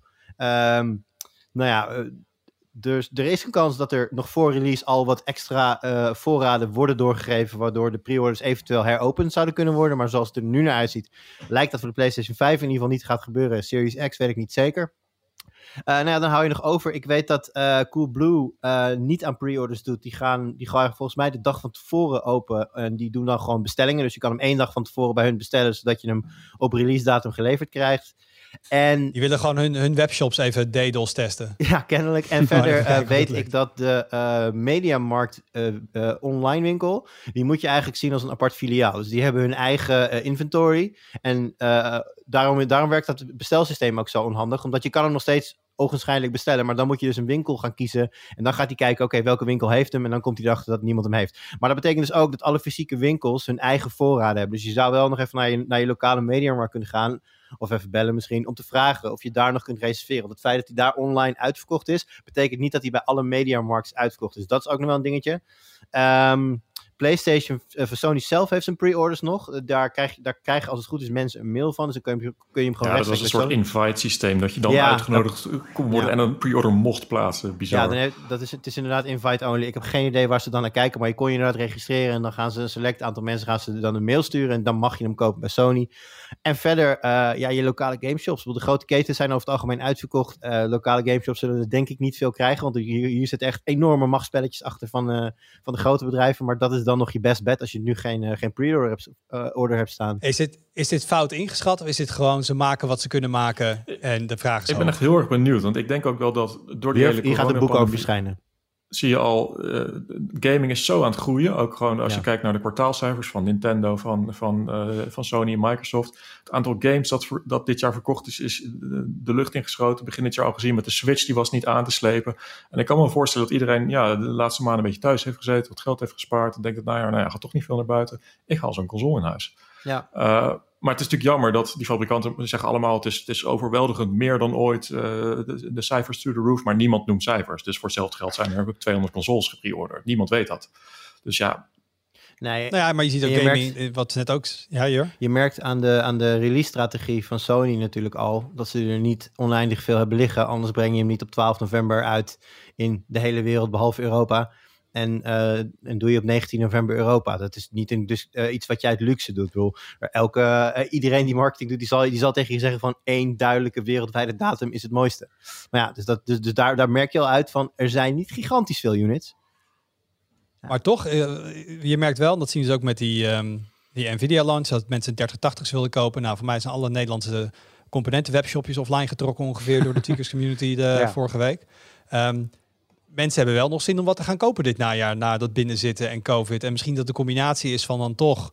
Dus er is een kans dat er nog voor release al wat extra voorraden worden doorgegeven, waardoor de pre-orders eventueel heropend zouden kunnen worden. Maar zoals het er nu naar uitziet, lijkt dat voor de PlayStation 5 in ieder geval niet gaat gebeuren. Series X weet ik niet zeker. Dan hou je nog over. Ik weet dat Coolblue niet aan pre-orders doet. Die gaan volgens mij de dag van tevoren open. En die doen dan gewoon bestellingen. Dus je kan hem 1 dag van tevoren bij hun bestellen, zodat je hem op release datum geleverd krijgt. En die willen gewoon hun webshops even DDoS testen. Ja, kennelijk. En verder weet ik dat de Mediamarkt online winkel, die moet je eigenlijk zien als een apart filiaal. Dus die hebben hun eigen inventory. En daarom werkt dat bestelsysteem ook zo onhandig. Omdat je kan hem nog steeds ogenschijnlijk bestellen, maar dan moet je dus een winkel gaan kiezen. En dan gaat hij kijken, oké, welke winkel heeft hem? En dan komt hij erachter dat niemand hem heeft. Maar dat betekent dus ook dat alle fysieke winkels hun eigen voorraden hebben. Dus je zou wel nog even naar je lokale Mediamarkt kunnen gaan, of even bellen misschien, om te vragen of je daar nog kunt reserveren. Want het feit dat hij daar online uitverkocht is, betekent niet dat hij bij alle Mediamarkts uitverkocht is. Dat is ook nog wel een dingetje. PlayStation, Sony zelf heeft zijn pre-orders nog. Daar krijgen als het goed is mensen een mail van. Dus dan kun je hem gewoon dat was een soort invite systeem. Dat je dan uitgenodigd kon worden en een pre-order mocht plaatsen. Bizar. Ja, het is inderdaad invite only. Ik heb geen idee waar ze dan naar kijken. Maar je kon je inderdaad registreren. En dan gaan ze een select aantal mensen gaan ze dan een mail sturen. En dan mag je hem kopen bij Sony. En verder, je lokale gameshops. De grote ketens zijn over het algemeen uitverkocht. Lokale gameshops zullen er denk ik niet veel krijgen. Want hier zitten echt enorme machtspelletjes achter van de grote bedrijven. Maar dat is dan nog je best bet als je nu geen pre-order hebt staan. Is dit fout ingeschat? Of is dit gewoon ze maken wat ze kunnen maken en de vraag is Ik ben echt heel erg benieuwd. Want ik denk ook wel dat door die hele hier gaat het boek over verschijnen. Zie je al, gaming is zo aan het groeien. Ook gewoon als je kijkt naar de kwartaalcijfers van Nintendo, van Sony en Microsoft. Het aantal games dat dit jaar verkocht is de lucht ingeschoten. Begin dit jaar al gezien met de Switch, die was niet aan te slepen. En ik kan me voorstellen dat iedereen de laatste maanden een beetje thuis heeft gezeten, wat geld heeft gespaard. En denkt dat gaat toch niet veel naar buiten. Ik haal zo'n console in huis. Ja. Maar het is natuurlijk jammer dat die fabrikanten zeggen allemaal het is overweldigend meer dan ooit. De cijfers to the roof, maar niemand noemt cijfers. Dus voor hetzelfde geld zijn er 200 consoles gepreorderd. Niemand weet dat. Dus ja. Nee, maar je ziet ook gaming, wat net ook... Ja, Jur? Je merkt aan de release-strategie van Sony natuurlijk al dat ze er niet oneindig veel hebben liggen. Anders breng je hem niet op 12 november uit in de hele wereld, behalve Europa. En doe je op 19 november Europa. Dat is niet iets wat je uit luxe doet. Ik bedoel, iedereen die marketing doet, die zal tegen je zeggen van 1 duidelijke wereldwijde datum is het mooiste. Maar ja, dus daar merk je al uit van er zijn niet gigantisch veel units. Ja. Maar toch, je merkt wel, dat zien ze ook met die Nvidia launch, dat mensen 3080's wilden kopen. Nou, voor mij zijn alle Nederlandse componenten webshopjes offline getrokken ongeveer door de Tweakers community vorige week. Mensen hebben wel nog zin om wat te gaan kopen dit najaar, na dat binnenzitten en COVID. En misschien dat de combinatie is van dan toch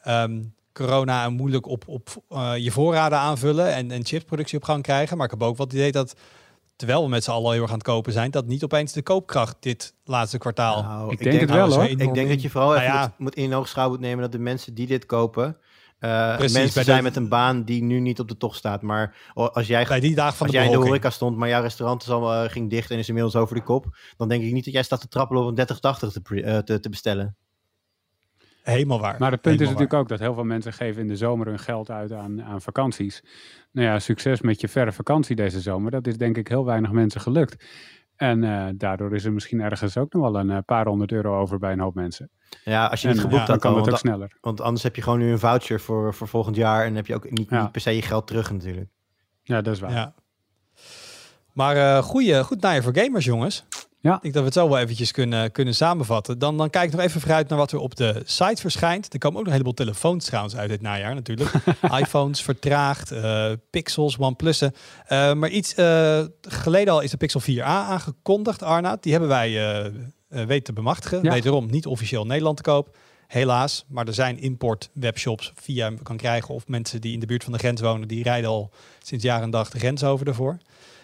corona en moeilijk op je voorraden aanvullen en chipsproductie op gang krijgen. Maar ik heb ook wat idee dat, terwijl we met z'n allen heel erg aan het kopen zijn, dat niet opeens de koopkracht dit laatste kwartaal. Nou, ik denk het wel hoor. Ik denk dat je vooral even moet in oogschouw moet nemen dat de mensen die dit kopen, mensen zijn met een baan die nu niet op de tocht staat. Maar als jij bij die dag van in de horeca stond, maar jouw restaurant ging dicht en is inmiddels over de kop, dan denk ik niet dat jij staat te trappelen op een 3080 te bestellen. Helemaal waar. Maar het punt is natuurlijk ook dat heel veel mensen geven in de zomer hun geld uit aan vakanties. Nou ja, succes met je verre vakantie deze zomer. Dat is denk ik heel weinig mensen gelukt. En daardoor is er misschien ergens ook nog wel een paar €100 over bij een hoop mensen. Ja, als je het geboekt dan kan het ook sneller. Want anders heb je gewoon nu een voucher voor volgend jaar en heb je ook niet per se je geld terug natuurlijk. Ja, dat is waar. Ja. Maar goed najaar voor gamers, jongens. Ja. Ik denk dat we het zo wel eventjes kunnen samenvatten. Dan kijk ik nog even vooruit naar wat er op de site verschijnt. Er komen ook nog een heleboel telefoons trouwens uit dit najaar natuurlijk. iPhones vertraagd, Pixels, OnePlussen. Maar iets geleden al is de Pixel 4a aangekondigd, Arnaud. Die hebben wij weten te bemachtigen. Ja. Wederom niet officieel Nederland te koop. Helaas, maar er zijn import webshops via hem kan krijgen. Of mensen die in de buurt van de grens wonen, die rijden al sinds jaar en dag de grens over ervoor.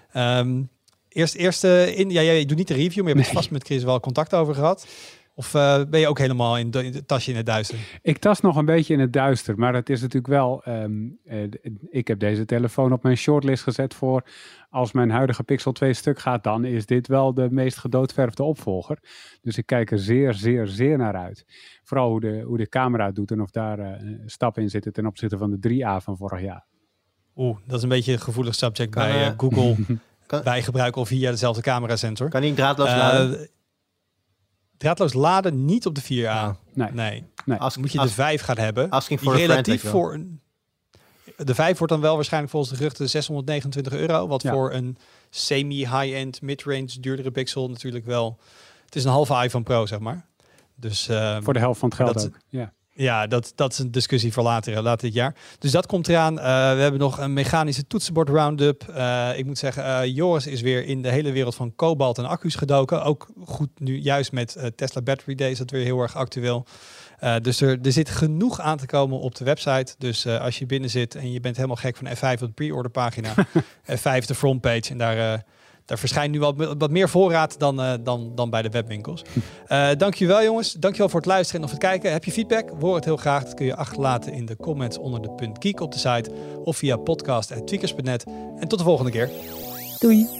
Jij doet niet de review, maar je hebt vast met Chris wel contact over gehad. Of ben je ook helemaal in het tasje in het duister? Ik tas nog een beetje in het duister, maar het is natuurlijk wel... ik heb deze telefoon op mijn shortlist gezet voor... als mijn huidige Pixel 2 stuk gaat, dan is dit wel de meest gedoodverfde opvolger. Dus ik kijk er zeer, zeer, zeer naar uit. Vooral hoe de camera het doet en of daar stappen in zitten ten opzichte van de 3A van vorig jaar. Dat is een beetje een gevoelig subject bij Google. Wij gebruiken al via dezelfde camerasensor. Kan die draadloos laden? Draadloos laden niet op de 4A. Ja. Nee. Moet je de 5 gaan hebben. Asking for relatief voor de 5 wordt dan wel waarschijnlijk volgens de geruchten €629. Wat voor een semi-high-end, mid-range, duurdere Pixel natuurlijk wel... Het is een halve iPhone Pro, zeg maar. Dus, voor de helft van het geld ook. Ja. Ja, dat is een discussie voor later dit jaar. Dus dat komt eraan. We hebben nog een mechanische toetsenbord roundup. Ik moet zeggen, Joris is weer in de hele wereld van kobalt en accu's gedoken. Ook goed nu, juist met Tesla Battery Day is dat weer heel erg actueel. Dus er zit genoeg aan te komen op de website. Dus als je binnen zit en je bent helemaal gek van F5 op de pre-order pagina. F5 de frontpage en daar verschijnt nu wat meer voorraad dan bij de webwinkels. Dankjewel jongens. Dankjewel voor het luisteren en of het kijken. Heb je feedback? We horen het heel graag. Dat kun je achterlaten in de comments onder de .geek op de site. Of via podcast@tweakers.net. En tot de volgende keer. Doei.